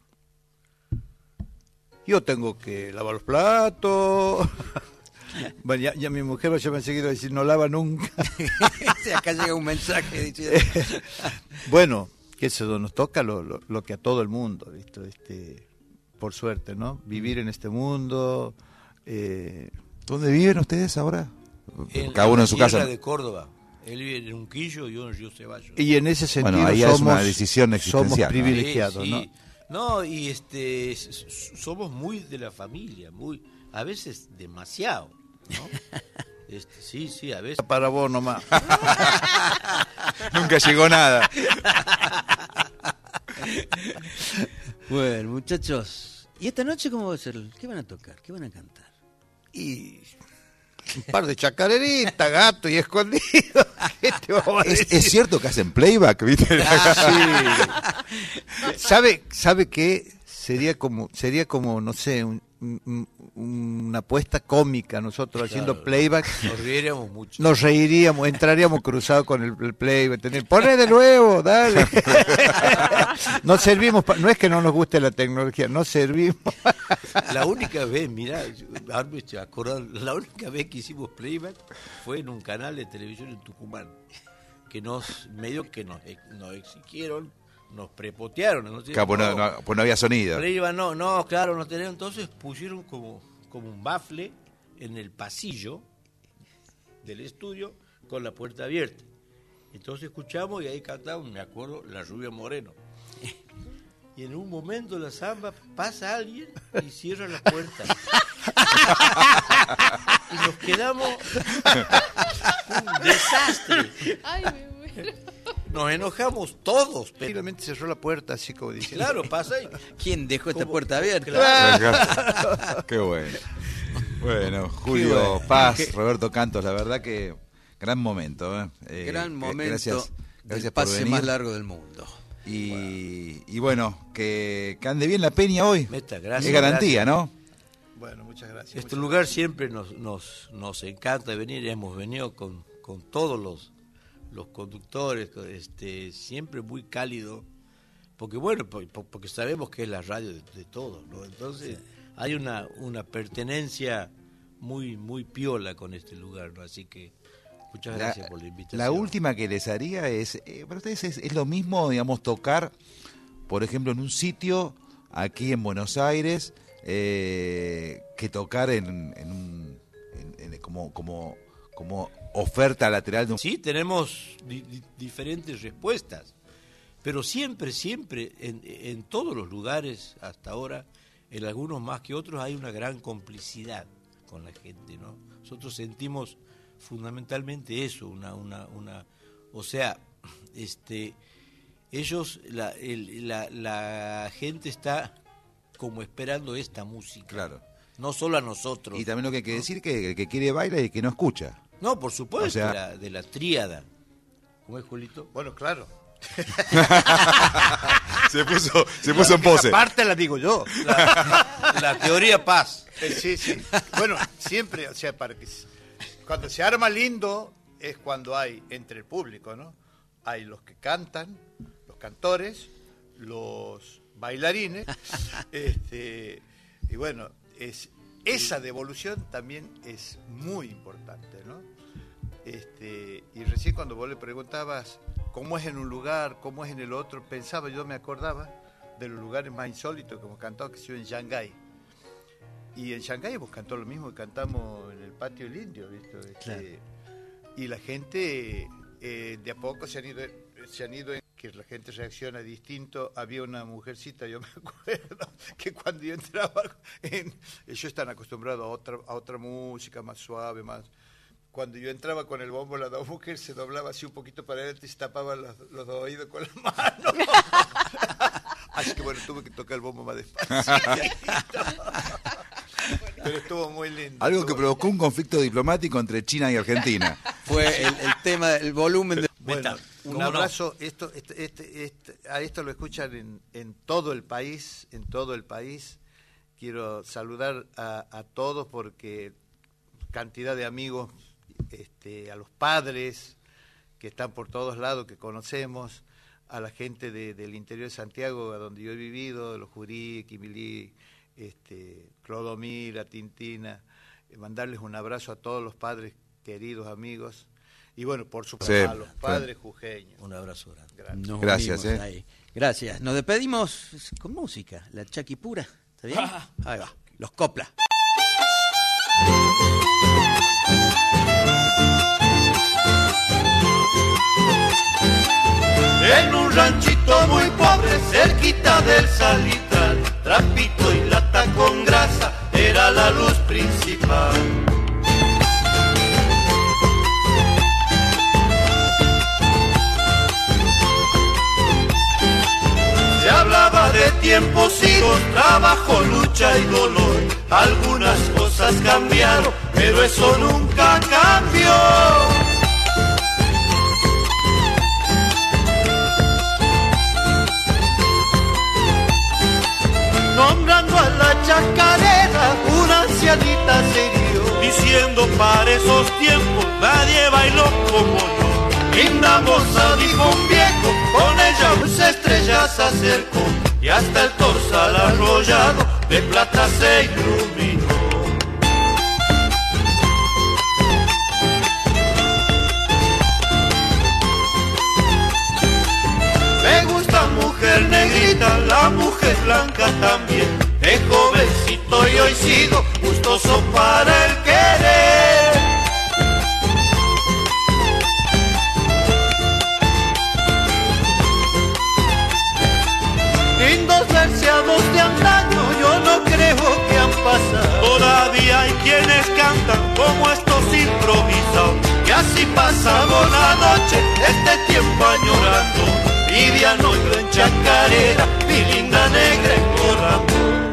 Yo tengo que lavar los platos. Bueno, ya, ya mi mujer ya me ha seguido a decir no lava nunca.
Acá llega un mensaje diciendo...
Bueno, que eso nos toca lo, lo, lo que a todo el mundo, ¿viste? Este... Por suerte, ¿no? Vivir en este mundo. Eh...
¿Dónde viven ustedes ahora?
En
Cada uno en su casa.
De Córdoba. Él vive en Unquillo y yo en Río Ceballos.
Y en ese sentido
bueno, ahí
somos,
es una decisión existencial,
somos privilegiados,
sí,
¿no?
Sí. No, y este somos muy de la familia, muy a veces demasiado, ¿no? Este, sí, sí, a veces.
Para vos nomás.
Nunca llegó nada.
Bueno, muchachos, ¿y esta noche cómo va a ser? ¿Qué van a tocar? ¿Qué van a cantar?
Y un par de chacareritas, gato y escondido. ¿Qué te vamos a
¿Es,
decir?
¿Es cierto que hacen playback, viste?
Ah, sí. ¿Sabe, sabe qué? Sería como, sería como, no sé, un, un, una apuesta cómica nosotros haciendo
Claro,
playback.
Nos reiríamos mucho.
Nos reiríamos, entraríamos cruzados con el, el playback. Tener, Poné de nuevo, dale. No servimos, pa, no es que no nos guste la tecnología, no servimos.
La única vez, mirá, ahora me estoy acordando, la única vez que hicimos playback fue en un canal de televisión en Tucumán, que nos, medio que nos, nos exigieron, nos prepotearon. No sé,
Claro, pues no, no, pues no había sonido.
Playback no, no, claro, no tenían, entonces pusieron como, como un bafle en el pasillo del estudio con la puerta abierta. Entonces escuchamos y ahí cantaban, me acuerdo, La Rubia Moreno. y en un momento la samba pasa alguien y cierra la puerta. Y nos quedamos un desastre.
Ay, me muero.
Nos enojamos todos. Pero...
Finalmente cerró la puerta, así como diciendo.
Claro, pasa y...
¿Quién dejó esta puerta abierta?
Claro. Qué bueno. Bueno, Julio
bueno.
Paz,
Qué...
Roberto Cantos, la verdad que gran momento. ¿eh? Eh,
gran momento.
Gracias, gracias
del
por
pase
venir.
más largo del mundo.
Y
bueno,
y bueno que, que ande bien la peña hoy.
Meta, gracias,
es garantía,
gracias.
¿no?
Bueno, muchas gracias.
Este
muchas
lugar
gracias.
siempre nos, nos, nos encanta venir. Hemos venido con, con todos los, los conductores, este, siempre muy cálido. Porque bueno, porque sabemos que es la radio de, de todos, ¿no? Entonces sí. hay una, una pertenencia muy, muy piola con este lugar, ¿no? Así que muchas gracias
la,
por la invitación.
La última que les haría es, eh, para ustedes es, es lo mismo, digamos, tocar, por ejemplo, en un sitio aquí en Buenos Aires, eh, que tocar en, en un, en, en, como, como, como oferta lateral de un...
Sí, tenemos di, di, diferentes respuestas, pero siempre, siempre, en, en todos los lugares hasta ahora, en algunos más que otros, hay una gran complicidad con la gente, ¿no? Nosotros sentimos fundamentalmente eso, una, una, una, o sea, este, ellos, la, el, la, la gente está como esperando esta música,
claro,
no solo a nosotros.
Y también lo que hay que decir que el que quiere baila y el que no escucha.
No, por supuesto,
o sea,
de, la, de la tríada. ¿Cómo es, Julito?
Bueno, claro.
se puso, se puso en pose.
Aparte la digo yo.
La, la teoría Paz.
Sí, sí. Bueno, siempre, o sea, para que cuando se arma lindo es cuando hay entre el público, ¿no? Hay los que cantan, los cantores, los bailarines, este, y bueno, es esa devolución también es muy importante, ¿no? Este, y recién cuando vos le preguntabas cómo es en un lugar, cómo es en el otro, pensaba, yo me acordaba de los lugares más insólitos que hemos cantado, que ha sido en Shanghái. Y en Shanghái hemos cantado lo mismo que cantamos en el patio del Indio, ¿viste? Este, claro. Y la gente, eh, de a poco se han ido, se han ido en que la gente reacciona distinto. Había una mujercita, yo me acuerdo, que cuando yo entraba, en, ellos están acostumbrados a otra, a otra música más suave, más... Cuando yo entraba con el bombo, la dos mujeres se doblaba así un poquito para adelante y se tapaban los, los dos oídos con las manos. Así que bueno, tuve que tocar el bombo más despacio. Pero estuvo muy lindo.
Algo que provocó un conflicto diplomático entre China y Argentina.
Fue el, el tema, el volumen de...
Bueno, un abrazo. Esto, este, este, este, a esto lo escuchan en, en todo el país, en todo el país. Quiero saludar a, a todos porque cantidad de amigos, este, a los padres que están por todos lados, que conocemos, a la gente de, del interior de Santiago, a donde yo he vivido, los Jurí, Quimilí, este, Clodomir, a Tintina, eh, mandarles un abrazo a todos los padres queridos, amigos, y bueno, por supuesto, sí, a los padres sí. jujeños.
Un abrazo grande.
Gracias. Nos
Gracias, eh.
ahí. Gracias. Nos despedimos con música, la Chaki Pura, ¿está bien? Ahí va, los Copla.
En un ranchito muy pobre, cerquita del salitral, trapito y lata con grasa era la luz principal. Se hablaba de tiempos hijos, trabajo, lucha y dolor. Algunas cosas cambiaron, pero eso nunca cambió. Nombrando a la chacarera, una ancianita se hirió, diciendo para esos tiempos nadie bailó como yo. Linda moza, dijo un viejo, con ella una estrella se acercó, y hasta el torsal arrollado de plata se iluminó. Me gusta mujer negrita, la mujer blanca también. Es jovencito y hoy sigo gustoso para el querer. Lindos quienes cantan como estos improvisados, que así pasamos la noche, este tiempo añorando, y día noche en chacarera, mi linda negra en Corramo.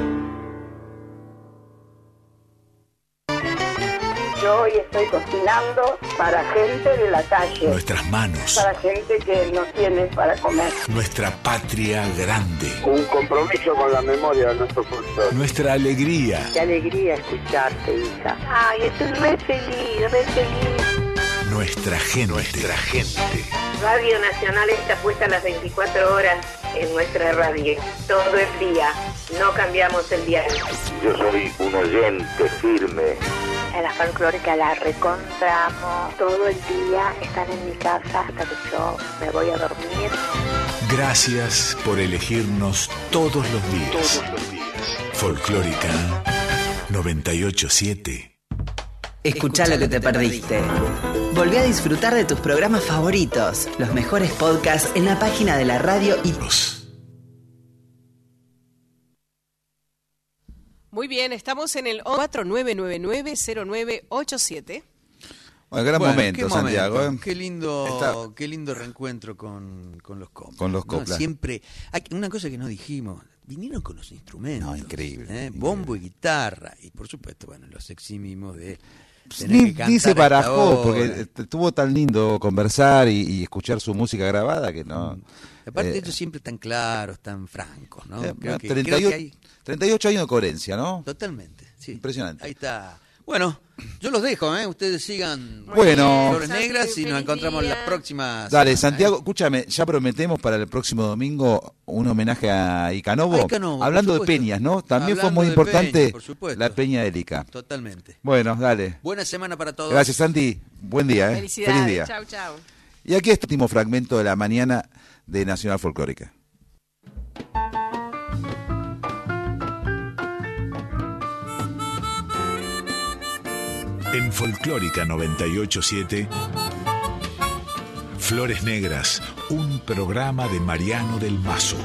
Yo hoy estoy cocinando para gente de la calle.
Nuestras manos.
Para gente que no tiene para comer.
Nuestra patria grande.
Un compromiso con la memoria de nuestro folclore.
Nuestra alegría.
Qué alegría escucharte, hija. Ay, estoy re feliz, re feliz.
Nuestra gente. Nuestra gente.
Radio Nacional está puesta las veinticuatro horas en nuestra radio. Todo el día. No cambiamos el diario.
Yo soy un oyente firme.
En la folclórica la recontramos. Todo el día están en mi casa hasta que yo me voy a dormir.
Gracias por elegirnos todos los días. Todos los días. Folclórica noventa y ocho siete.
Escuchá lo que te perdiste. Volví a disfrutar de tus programas favoritos, los mejores podcasts en la página de la radio y...
Muy bien, estamos en el cuatro nueve nueve nueve cero nueve ocho siete.
Bueno, gran
Bueno,
momento,
qué
Santiago.
momento.
¿eh?
Qué lindo,
Está-
qué lindo reencuentro con, con los coplas.
Con los
¿no?
coplas.
Siempre, hay una cosa que no dijimos, vinieron con los instrumentos.
No, increíble,
¿eh?
increíble.
Bombo y guitarra. Y por supuesto, bueno, los eximimos de tener
Ni,
que cantar
ni se
a esta
barajó,
hora.
porque estuvo tan lindo conversar y, y escuchar su música grabada que no.
Aparte,
eh,
ellos siempre tan claros, tan francos, ¿no?
eh,
Creo que-
treinta y
creo
ocho,
que hay-
treinta y ocho años de coherencia, ¿no?
Totalmente, sí.
Impresionante.
Ahí está. Bueno, yo los dejo, ¿eh? Ustedes sigan.
Bueno.
Flores Negras y nos encontramos las próximas.
Dale,
semanas,
Santiago,
¿eh?
escúchame, ya prometemos para el próximo domingo un homenaje a Icanovo.
A Icanovo,
hablando
por
de
supuesto.
peñas, ¿no? También fue
Hablando
muy
de
importante
peñas, por supuesto.
la peña de Lica.
Totalmente.
Bueno, dale.
Buena semana para todos.
Gracias, Santi. Buen día, ¿eh?
Felicidades.
Feliz día.
Chau, chau.
Y aquí este último fragmento de la mañana de Nacional Folclórica.
En Folclórica noventa y ocho siete, Flores Negras, un programa de Mariano del Mazo.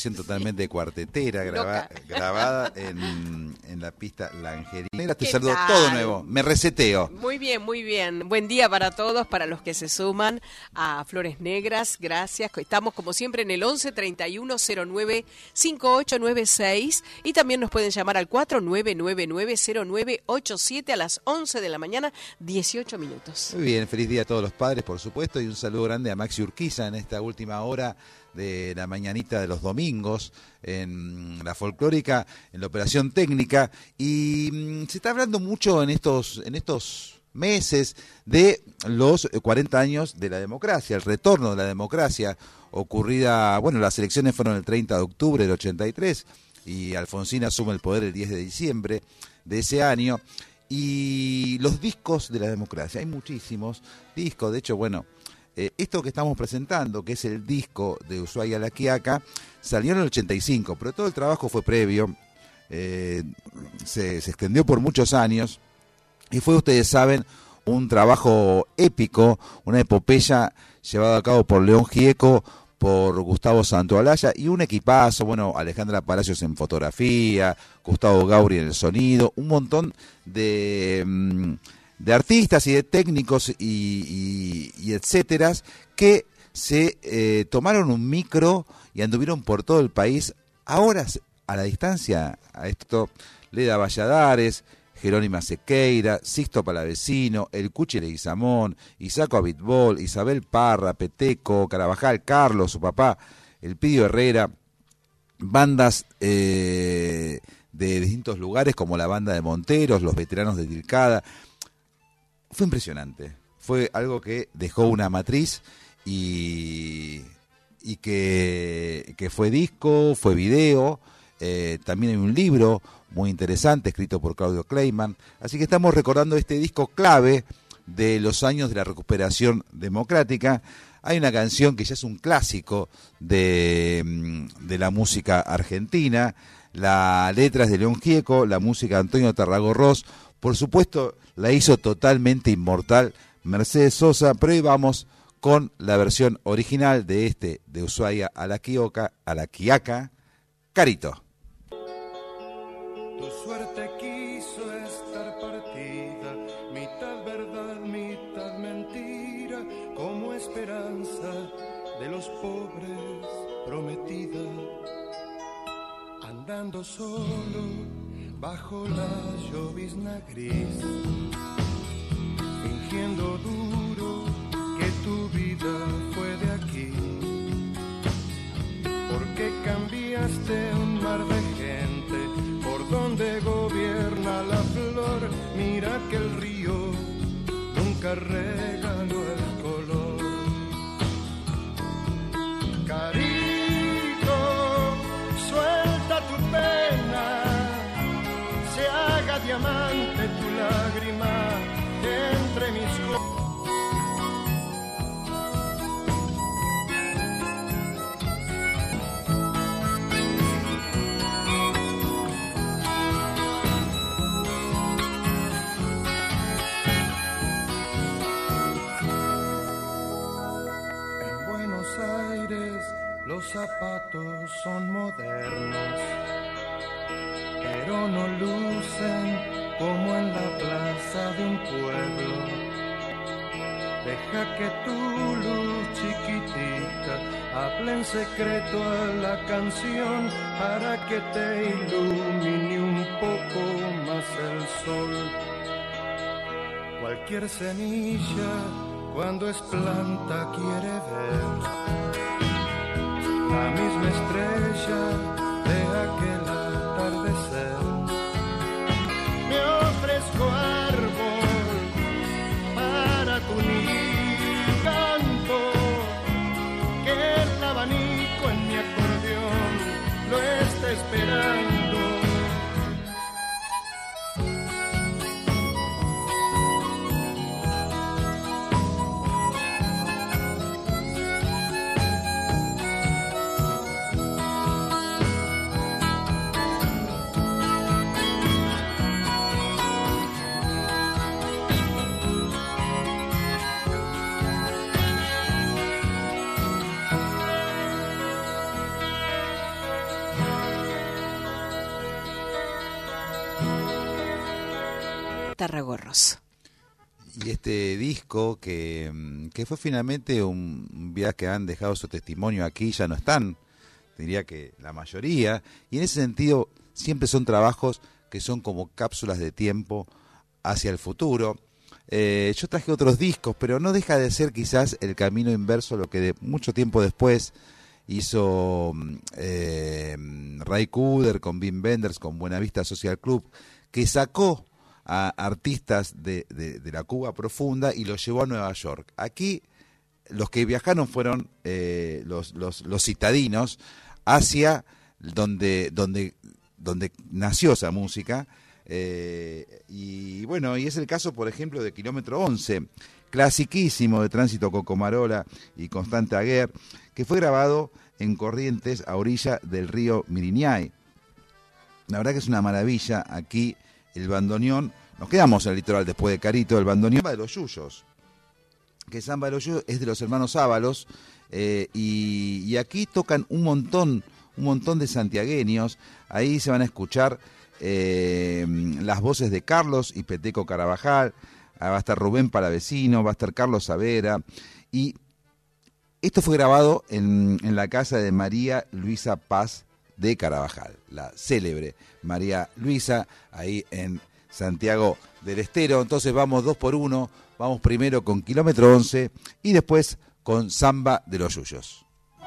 versión totalmente cuartetera, graba, grabada en, en la pista Langería. Te saludo
tal?
todo nuevo, me reseteo.
Muy bien, muy bien. Buen día para todos, para los que se suman a Flores Negras. Gracias. Estamos como siempre en el once treinta y uno cero nueve cincuenta y ocho noventa y seis y también nos pueden llamar al cuatro nueve nueve nueve cero nueve ocho siete a las once de la mañana, dieciocho minutos.
Muy bien, feliz día a todos los padres, por supuesto, y un saludo grande a Maxi Urquiza en esta última hora de la mañanita de los domingos en la folclórica, en la operación técnica, y mmm, se está hablando mucho en estos en estos meses de los cuarenta años de la democracia, el retorno de la democracia ocurrida, bueno, las elecciones fueron el treinta de octubre del ochenta y tres y Alfonsín asume el poder el diez de diciembre de ese año, y los discos de la democracia, hay muchísimos discos, de hecho, bueno, Eh, esto que estamos presentando, que es el disco de Ushuaia La Quiaca, salió en el ochenta y cinco, pero todo el trabajo fue previo, eh, se, se extendió por muchos años, y fue, ustedes saben, un trabajo épico, una epopeya llevada a cabo por León Gieco, por Gustavo Santaolalla, y un equipazo, bueno, Alejandra Palacios en fotografía, Gustavo Gauri en el sonido, un montón de... Mmm, de artistas y de técnicos y, y, y etcétera, que se eh, tomaron un micro y anduvieron por todo el país, a horas a la distancia, a esto Leda Valladares, Jerónima Sequeira, Sixto Palavecino, El Cuchi Leguizamón, Isaco Abitbol, Isabel Parra, Peteco, Carabajal, Carlos, su papá, El Pidio Herrera, bandas eh, de distintos lugares como la banda de Monteros, los veteranos de Tilcada. Fue impresionante, fue algo que dejó una matriz y, y que, que fue disco, fue video, eh, también hay un libro muy interesante escrito por Claudio Kleiman, así que estamos recordando este disco clave de los años de la recuperación democrática. Hay una canción que ya es un clásico de, de la música argentina, la letra es de León Gieco, la música de Antonio Tarragorros, por supuesto la hizo totalmente inmortal Mercedes Sosa, pero hoy vamos con la versión original de este, de Ushuaia a la Quiaca, a la Quiaca, Carito.
Tu suerte quiso estar partida, mitad verdad, mitad mentira, como esperanza de los pobres prometida, andando solo bajo la llovizna gris, fingiendo duro que tu vida fue de aquí, porque cambiaste un mar de gente por donde gobierna la flor. Mira que el río nunca regaló el color. Carito, suelta tu pena, se haga diamante tu lágrima entre mis ojos. En Buenos Aires los zapatos son modernos, pero no lucen como en la plaza de un pueblo. Deja que tu luz chiquitita hable en secreto a la canción para que te ilumine un poco más el sol. Cualquier semilla cuando es planta quiere ver la misma estrella de aquel atardecer. Me ofrezco árbol para tu nido, canto que el abanico en mi acordeón lo está esperando.
Tarragorros.
Y este disco que, que fue finalmente un viaje que han dejado su testimonio aquí, ya no están, diría que la mayoría, y en ese sentido siempre son trabajos que son como cápsulas de tiempo hacia el futuro. Eh, yo traje otros discos, pero no deja de ser quizás el camino inverso a lo que de mucho tiempo después hizo eh, Ray Cooder con Wim Wenders, con Buenavista Social Club, que sacó a artistas de, de, de la Cuba profunda y los llevó a Nueva York. Aquí los que viajaron fueron eh, los, los, los citadinos hacia donde, donde, donde nació esa música. Eh, y bueno, y es el caso, por ejemplo, de Kilómetro once, clasiquísimo de Tránsito Cocomarola y Constante Aguer, que fue grabado en Corrientes a orilla del río Miriñay. La verdad que es una maravilla. Aquí el bandoneón, nos quedamos en el litoral después de Carito, el bandoneón de los Yuyos, que Samba de los Yuyos es de los hermanos Ábalos, eh, y, y aquí tocan un montón, un montón de santiagueños. Ahí se van a escuchar eh, las voces de Carlos y Peteco Carabajal, va a estar Rubén Palavecino, va a estar Carlos Savera, y esto fue grabado en, en la casa de María Luisa Paz de Carabajal, la célebre María Luisa, ahí en Santiago del Estero. Entonces vamos dos por uno, vamos primero con Kilómetro once y después con Samba de los Yuyos.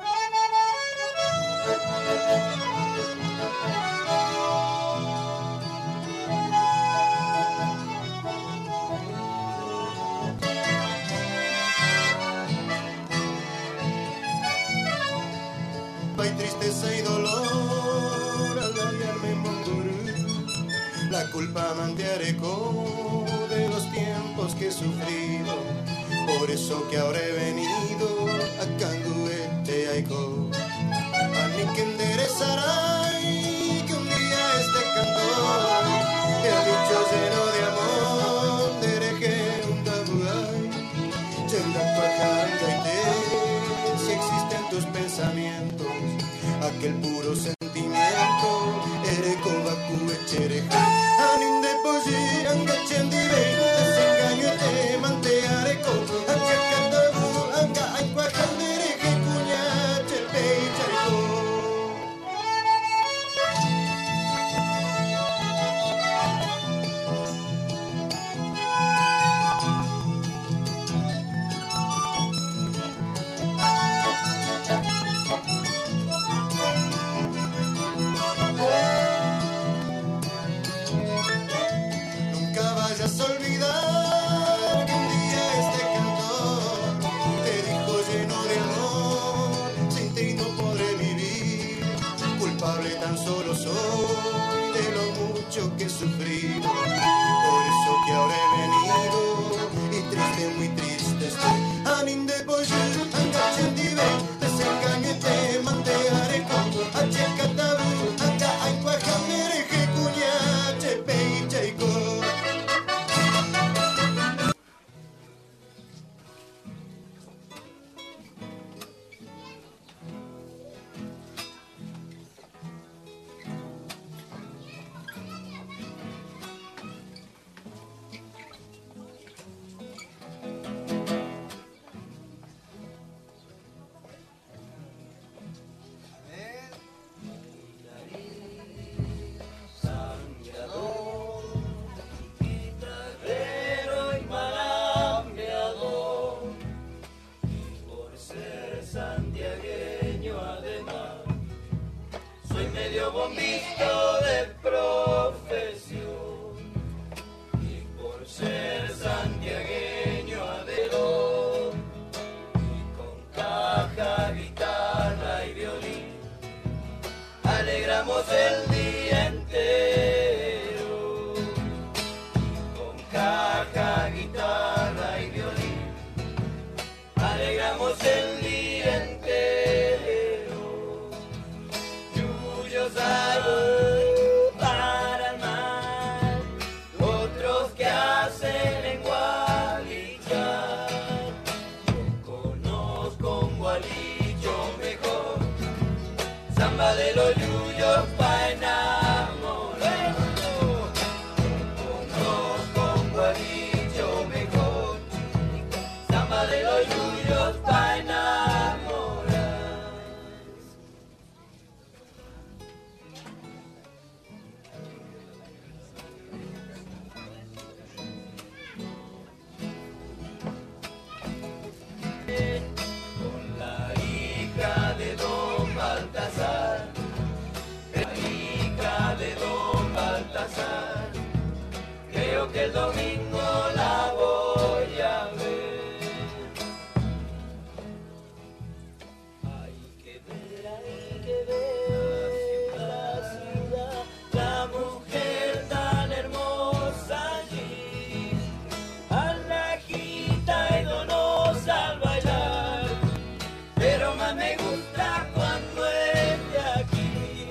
Hay tristeza y dolor al hallarme en Monturú. La culpa mantiene eco de los tiempos que he sufrido. Por eso que ahora he venido a Canguete Aico. A mí que enderezará y que un día este cantor te ha dicho lleno de amor. Te dejé un tabuay, chenda cuajanga y te, si existen tus pensamientos, aquel puro sentimiento, ereco vacu echereja, aninde posi angachendi ve, desengaño te mante areco, achacatabu anga aicuajandereje cuñache peicharico. Nunca vayas a olvidar que un día este cantor te dijo lleno de amor, sin ti no podré vivir, culpable tan solo soy de lo mucho que he sufrido, por eso que ahora he venido y triste, muy triste estoy. Aninde pollo, angachendive, desengañete, manteare con achecatabu, anga aicuajamereje cuñache peichaico.
el domingo la voy a ver. Hay que ver, hay que ver la ciudad, la mujer tan hermosa allí, alajita y donosa al bailar, pero más me gusta cuando es de aquí,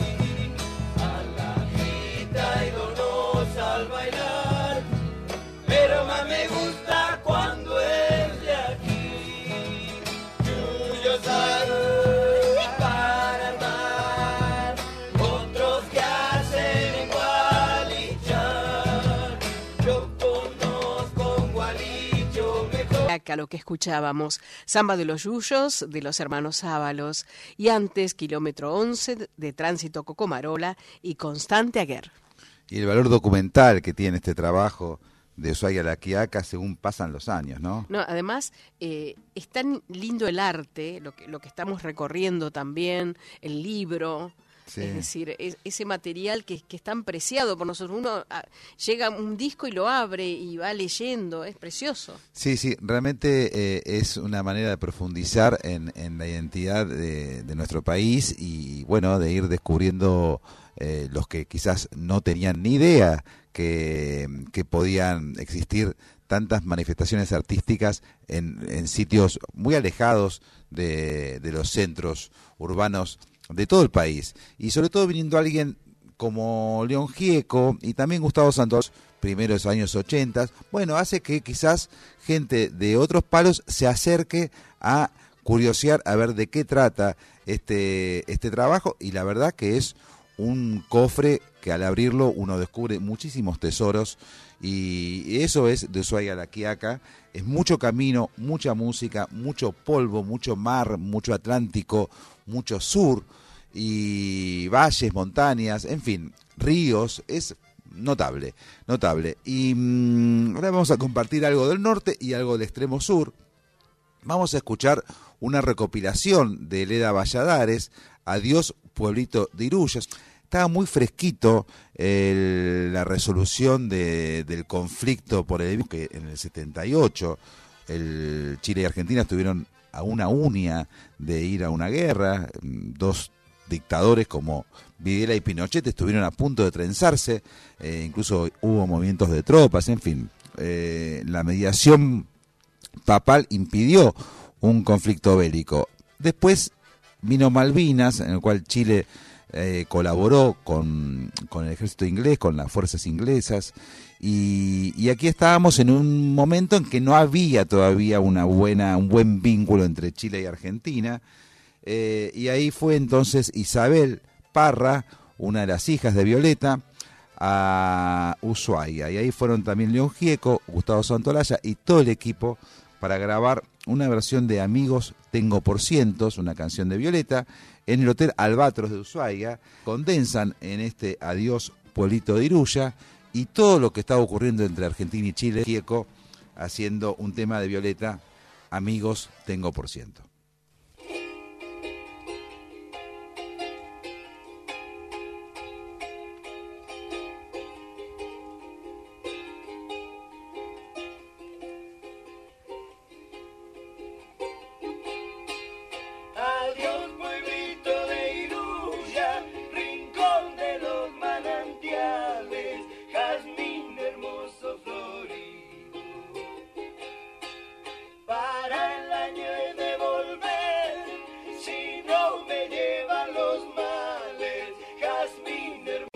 alajita y donosa al bailar, pero más me gusta cuando es de aquí. Yo soy para amar, otros que hacen igual y ya. Yo conozco un gualicho mejor.
Acá lo que escuchábamos, Samba de los Yuyos, de los hermanos Ábalos, y antes Kilómetro once, de Tránsito Cocomarola y Constante Aguer.
Y el valor documental que tiene este trabajo de Ushuaia a La Quiaca según pasan los años, ¿no?
No, además, eh, es tan lindo el arte, lo que, lo que estamos recorriendo también, el libro,
Sí.
es decir, es, ese material que, que es tan preciado por nosotros. Uno a, llega un disco y lo abre y va leyendo, es precioso.
Sí, sí, realmente eh, es una manera de profundizar en, en la identidad de, de nuestro país y, bueno, de ir descubriendo eh, los que quizás no tenían ni idea que, que podían existir tantas manifestaciones artísticas en, en sitios muy alejados de, de los centros urbanos de todo el país. Y sobre todo viniendo alguien como León Gieco y también Gustavo Santos, primeros años ochenta, bueno, hace que quizás gente de otros palos se acerque a curiosear a ver de qué trata este, este trabajo, y la verdad que es un cofre que al abrirlo uno descubre muchísimos tesoros, y eso es de Ushuaia a La Quiaca. Es mucho camino, mucha música, mucho polvo, mucho mar, mucho Atlántico, mucho sur, y valles, montañas, en fin, ríos. Es notable, notable. Y mmm, ahora vamos a compartir algo del norte y algo del extremo sur. Vamos a escuchar una recopilación de Leda Valladares, Adiós Pueblito de Iruya. Estaba muy fresquito el, la resolución de, del conflicto por el que en el setenta y ocho el Chile y Argentina estuvieron a una uña de ir a una guerra. Dos dictadores como Videla y Pinochet estuvieron a punto de trenzarse, eh, incluso hubo movimientos de tropas, en fin. Eh, la mediación papal impidió un conflicto bélico. Después vino Malvinas, en el cual Chile eh, colaboró con, con el ejército inglés, con las fuerzas inglesas, y, y aquí estábamos en un momento en que no había todavía una buena, un buen vínculo entre Chile y Argentina, eh, y ahí fue entonces Isabel Parra, una de las hijas de Violeta, a Ushuaia, y ahí fueron también León Gieco, Gustavo Santolaya y todo el equipo para grabar una versión de Amigos Tengo por Cientos, una canción de Violeta, en el Hotel Albatros de Ushuaia. Condensan en este Adiós Pueblito de Iruya y todo lo que está ocurriendo entre Argentina y Chile. Gieco haciendo un tema de Violeta, Amigos Tengo por Ciento.
Adiós pueblito de Iruya, rincón de los manantiales, jazmín hermoso florido. Para el año he de volver, si no me llevan los males, jazmín hermoso.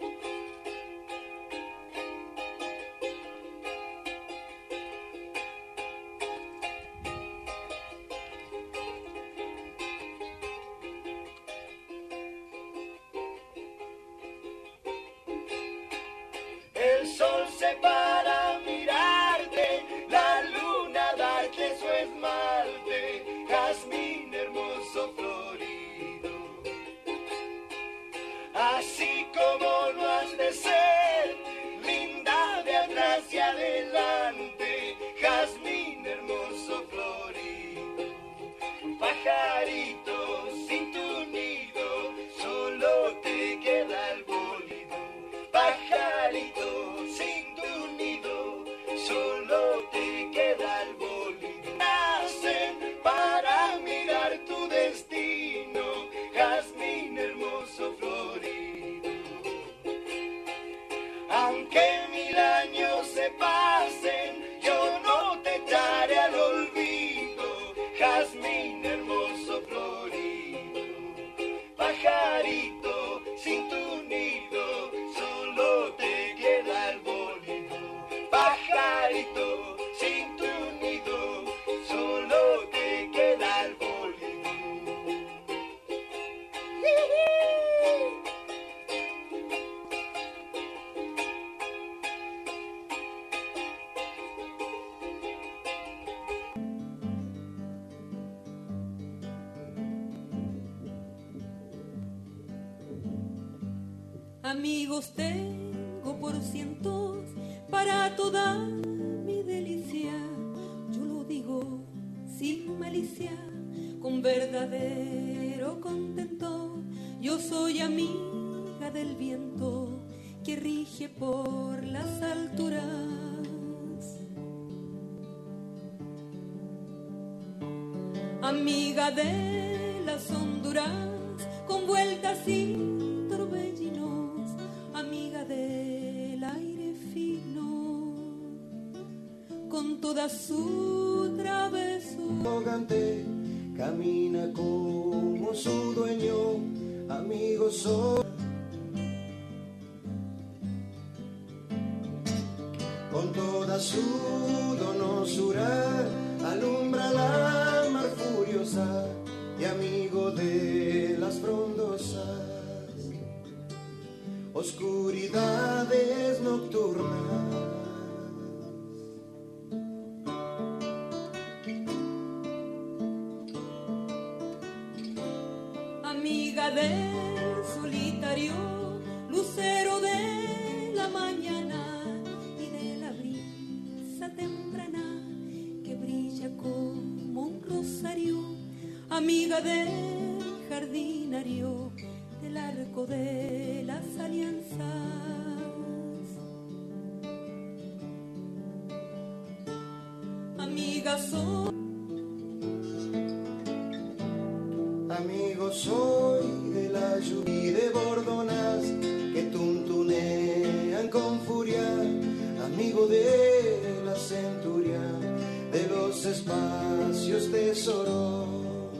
El sol se para a mirarte, la luna darte su esmalte, jazmín hermoso florido. Así como lo has de ser, linda de atrás y adelante, jazmín hermoso florido. Pajarito sin tu nido, solo te queda el bolido. Pajarito sin tu nido, que pasen, yo no te echaré al olvido, jazmín hermoso florido, pajarito sin tu nido, solo te queda el bolido, pajarito sin tu nido, solo te queda el bolido.
Amigos tengo por cientos para toda mi delicia. Yo lo digo sin malicia, con verdadero contento. Yo soy amiga del viento que rige por las alturas. Amiga de las honduras con vueltas y torbellinos, amiga del aire fino con toda su travesura.
Arrogante, camina como su dueño, amigo soy. Con toda su donosura alumbra la mar furiosa y amigo de las frondosas oscuridades nocturnas.
Amiga del solitario, lucero de la mañana y de la brisa temprana que brilla como un rosario, amiga del jardinario, del arco de las alianzas. Amiga soy,
amigo soy de la lluvia y de bordonas que tuntunean con furia, amigo de la centuria, de los espacios tesoros.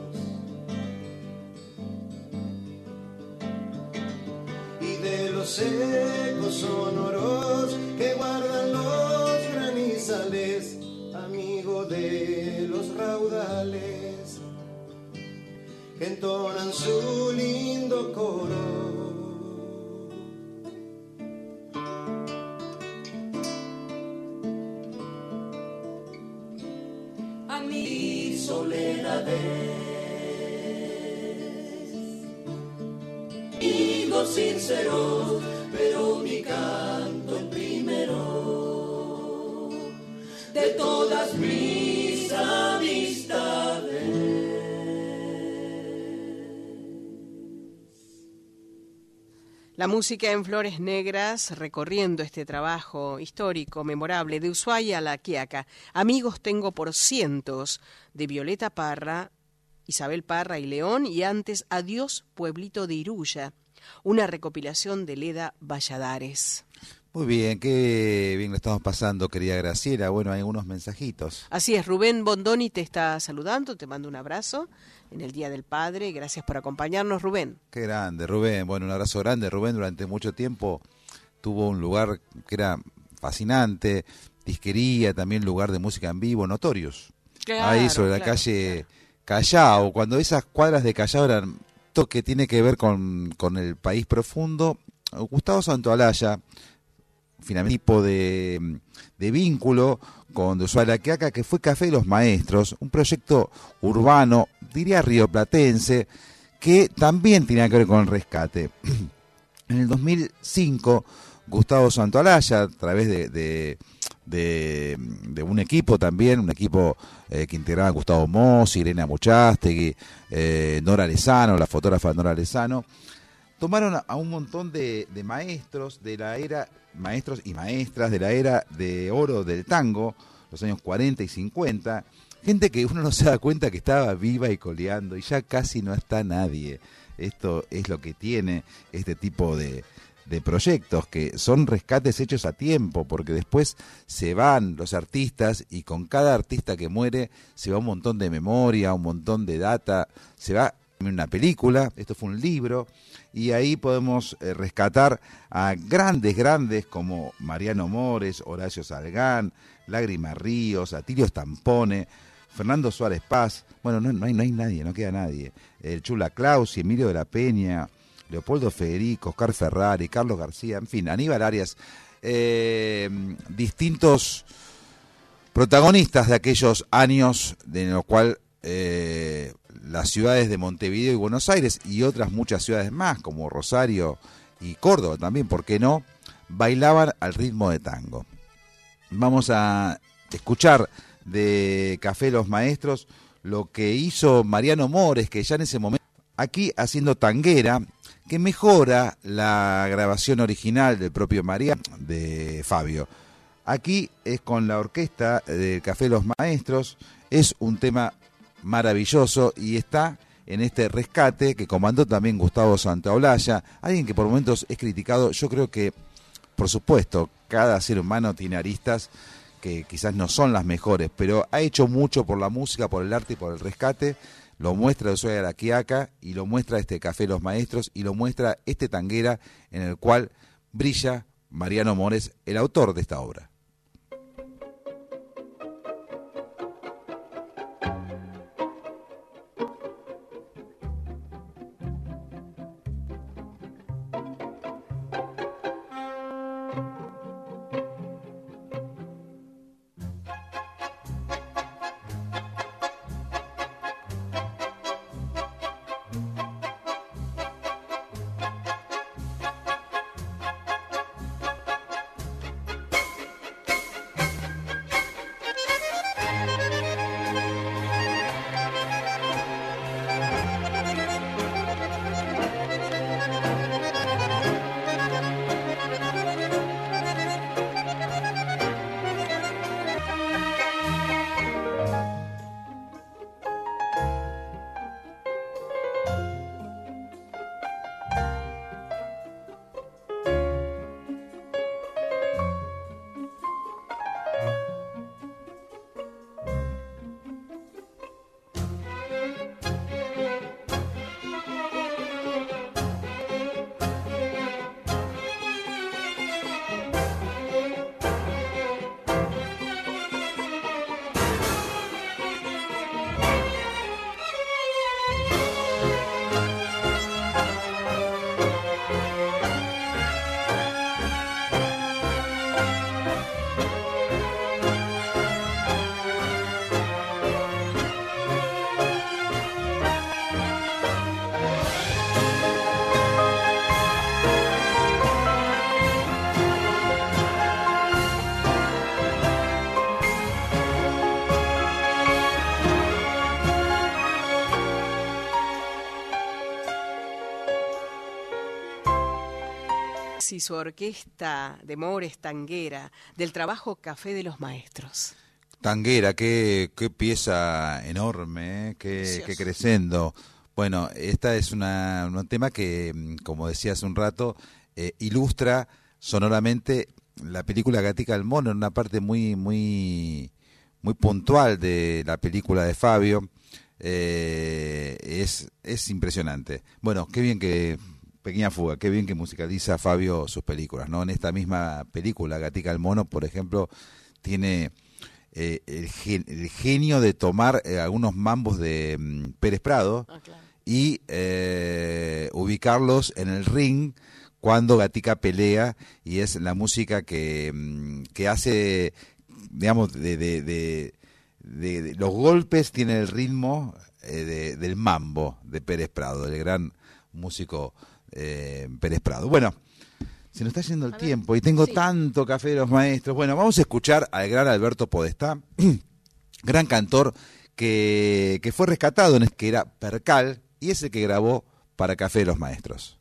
De los ecos sonoros que guardan los granizales, amigo de los raudales que entonan su lindo coro.
A mi soledad
amigos sinceros, pero mi canto el primero de todas mis amistades.
La música en Flores Negras, recorriendo este trabajo histórico, memorable, de Ushuaia a La Quiaca. Amigos tengo por cientos, de Violeta Parra, Isabel Parra y León, y antes Adiós Pueblito de Iruya, una recopilación de Leda Valladares.
Muy bien, qué bien lo estamos pasando, querida Graciela. Bueno, hay algunos mensajitos.
Así es, Rubén Bondoni te está saludando, te mando un abrazo en el Día del Padre. Gracias por acompañarnos, Rubén.
Qué grande, Rubén. Bueno, un abrazo grande. Rubén durante mucho tiempo tuvo un lugar que era fascinante, disquería, también lugar de música en vivo, Notorious.
Claro,
ahí sobre
claro,
la calle Callao, cuando esas cuadras de Callao eran todo que tiene que ver con, con el país profundo. Gustavo Santaolalla, finalmente tipo de, de vínculo con de Ushuaia a La Quiaca, que fue Café de los Maestros, un proyecto urbano, diría rioplatense, que también tenía que ver con el rescate. En el dos mil cinco, Gustavo Santaolalla, a través de, de, de, de un equipo también, un equipo eh, que integraba Gustavo Mossi, Irene Muchastegui, eh, Nora Lezano, la fotógrafa Nora Lezano, tomaron a, a un montón de, de maestros de la era, maestros y maestras de la era de oro del tango, los años cuarenta y cincuenta, gente que uno no se da cuenta que estaba viva y coleando, y ya casi no está nadie. Esto es lo que tiene este tipo de, de proyectos, que son rescates hechos a tiempo, porque después se van los artistas y con cada artista que muere se va un montón de memoria, un montón de data, se va una película, esto fue un libro, y ahí podemos eh, rescatar a grandes, grandes como Mariano Mores, Horacio Salgán, Lágrima Ríos, Atilio Stampone, Fernando Suárez Paz, bueno, no, no, hay, no hay nadie, no queda nadie, el Chula Clausi, Emilio de la Peña, Leopoldo Federico, Oscar Ferrari, Carlos García, en fin, Aníbal Arias, eh, distintos protagonistas de aquellos años en los cuales eh, las ciudades de Montevideo y Buenos Aires y otras muchas ciudades más, como Rosario y Córdoba también, ¿por qué no?, bailaban al ritmo de tango. Vamos a escuchar de Café Los Maestros lo que hizo Mariano Mores, que ya en ese momento, aquí haciendo Tanguera, que mejora la grabación original del propio Mariano, de Fabio. Aquí es con la orquesta de Café Los Maestros, es un tema maravilloso y está en este rescate que comandó también Gustavo Santaolalla, alguien que por momentos es criticado. Yo creo que, por supuesto, cada ser humano tiene aristas que quizás no son las mejores, pero ha hecho mucho por la música, por el arte y por el rescate. Lo muestra Ushuaia de la Quiaca y lo muestra este Café Los Maestros y lo muestra este Tanguera en el cual brilla Mariano Mores, el autor de esta obra.
Y su orquesta de Mores Tanguera, del trabajo Café de los Maestros.
Tanguera, qué, qué pieza enorme, ¿eh? qué, qué crescendo. Bueno, esta es una, un tema que, como decía hace un rato, eh, ilustra sonoramente la película Gatica del Mono en una parte muy, muy, muy puntual de la película de Fabio. Eh, es, es impresionante. Bueno, qué bien que... Pequeña fuga, qué bien que musicaliza Fabio sus películas, ¿no? En esta misma película, Gatica el Mono, por ejemplo, tiene eh, el, gen, el genio de tomar eh, algunos mambos de um, Pérez Prado ah, claro. y eh, ubicarlos en el ring cuando Gatica pelea, y es la música que, que hace, digamos, de, de, de, de, de los golpes tiene el ritmo eh, de, del mambo de Pérez Prado, el gran músico Eh, Pérez Prado. Bueno, se nos está yendo el a tiempo ver, y tengo sí. tanto Café de los Maestros. Bueno, vamos a escuchar al gran Alberto Podestá, gran cantor que, que fue rescatado en el que era Percal y es el que grabó para Café de los Maestros.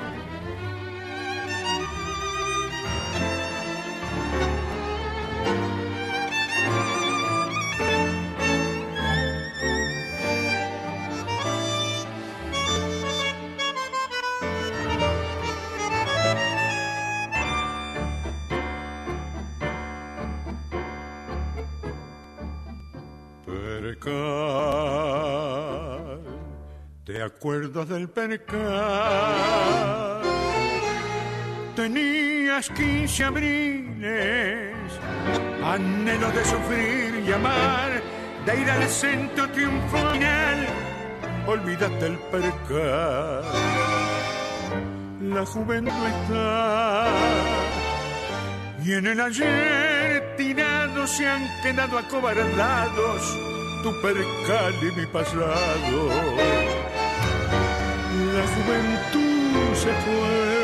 Recuerdos del percal. Tenías quince abriles, anhelo de sufrir y amar, de ir al centro triunfal. Olvídate el percal. La juventud está, y en el ayer tirados se han quedado acobardados tu percal y mi pasado. La juventud se fue,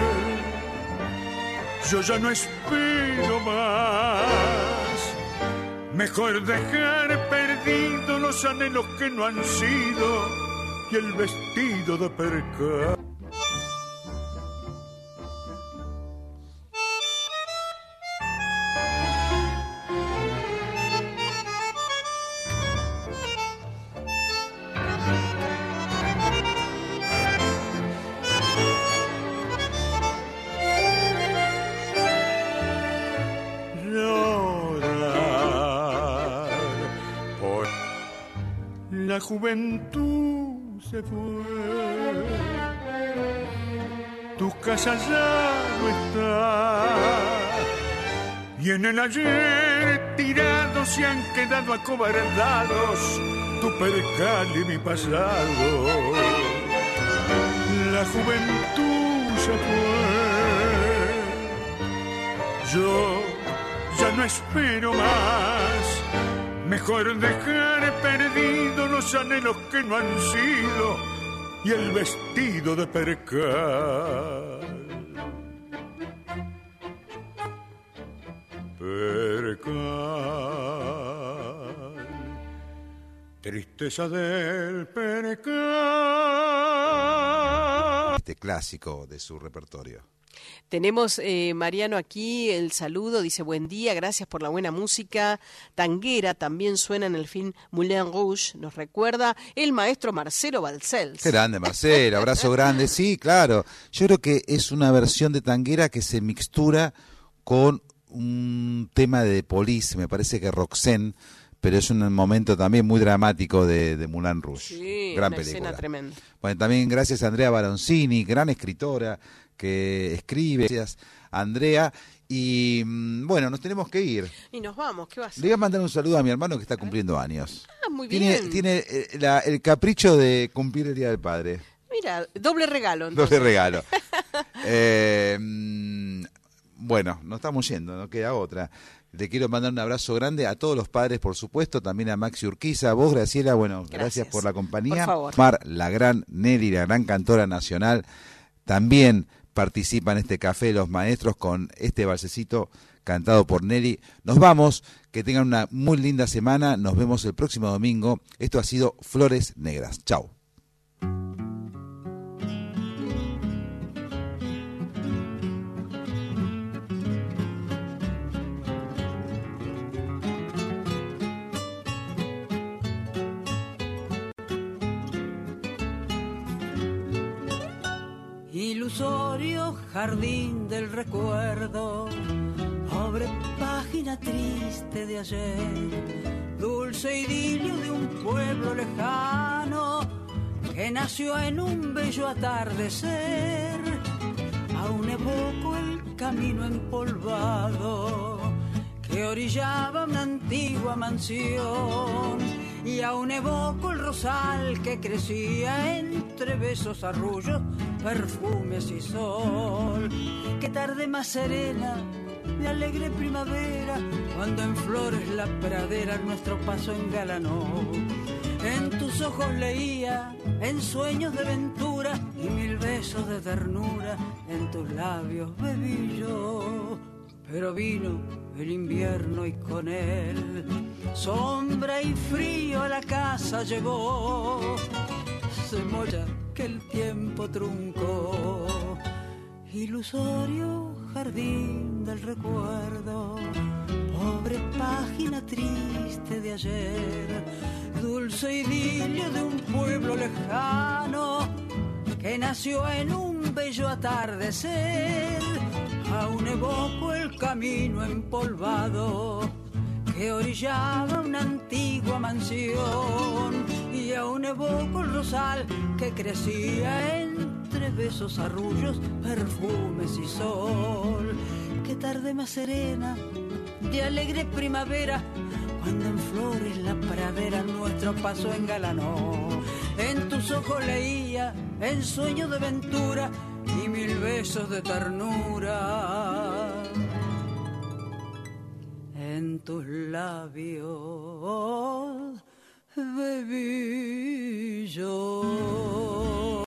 yo ya no espero más. Mejor dejar perdidos los anhelos que no han sido y el vestido de percal. La juventud se fue, tu casa ya no está, y en el ayer tirados se han quedado acobardados tu percal y mi pasado. La juventud se fue, yo ya no espero más. Mejor dejar perdidos los anhelos que no han sido y el vestido de percal. Percal, tristeza del percal.
Este clásico de su repertorio.
Tenemos, eh, Mariano, aquí el saludo, dice: buen día, gracias por la buena música. Tanguera también suena en el film Moulin Rouge, nos recuerda el maestro Marcelo Balcells.
Qué grande, Marcelo, abrazo grande. Sí, claro, yo creo que es una versión de Tanguera que se mixtura con un tema de Police, me parece que Roxanne, pero es un momento también muy dramático de, de Moulin Rouge.
Sí,
gran
una
película.
Escena tremenda.
Bueno, también gracias a Andrea Baroncini, gran escritora que escribe. Gracias, Andrea. Y bueno, nos tenemos que ir.
Y nos vamos, ¿qué va a hacer?
Le voy a mandar un saludo a mi hermano que está cumpliendo años.
Ah, muy
Tiene,
bien.
tiene eh, la- el capricho de cumplir el Día del Padre.
Mira, doble regalo. Entonces.
Doble regalo. Eh, mm, bueno, nos estamos yendo, no queda otra. Le quiero mandar un abrazo grande a todos los padres, por supuesto, también a Maxi Urquiza, a vos, Graciela, bueno, gracias,
Gracias.
por la compañía.
Por favor.
Mar, la gran Nelly, la gran cantora nacional, también participa en este Café de los Maestros con este balsecito cantado por Nelly. Nos vamos, que tengan una muy linda semana, nos vemos el próximo domingo. Esto ha sido Flores Negras. Chau.
Ilusorio jardín del recuerdo, pobre página triste de ayer, dulce idilio de un pueblo lejano que nació en un bello atardecer. Aún evoco el camino empolvado que orillaba una antigua mansión, y aún evoco el rosal que crecía entre besos, arrullos, perfumes y sol. Qué tarde más serena de alegre primavera, cuando en flores la pradera nuestro paso engalanó. En tus ojos leía, en sueños de ventura, y mil besos de ternura en tus labios bebí yo. Pero vino el invierno y con él sombra y frío a la casa llegó, cemolla que el tiempo truncó. Ilusorio jardín del recuerdo, pobre página triste de ayer, dulce idilio de un pueblo lejano que nació en un bello atardecer. Aún evoco el camino empolvado que orillaba una antigua mansión, y aún evoco el rosal que crecía entre besos, arrullos, perfumes y sol. Qué tarde más serena, de alegre primavera, cuando en flores la pradera nuestro paso engalanó. En tus ojos leía en sueño de ventura y mil besos de ternura. En tus labios bebí yo.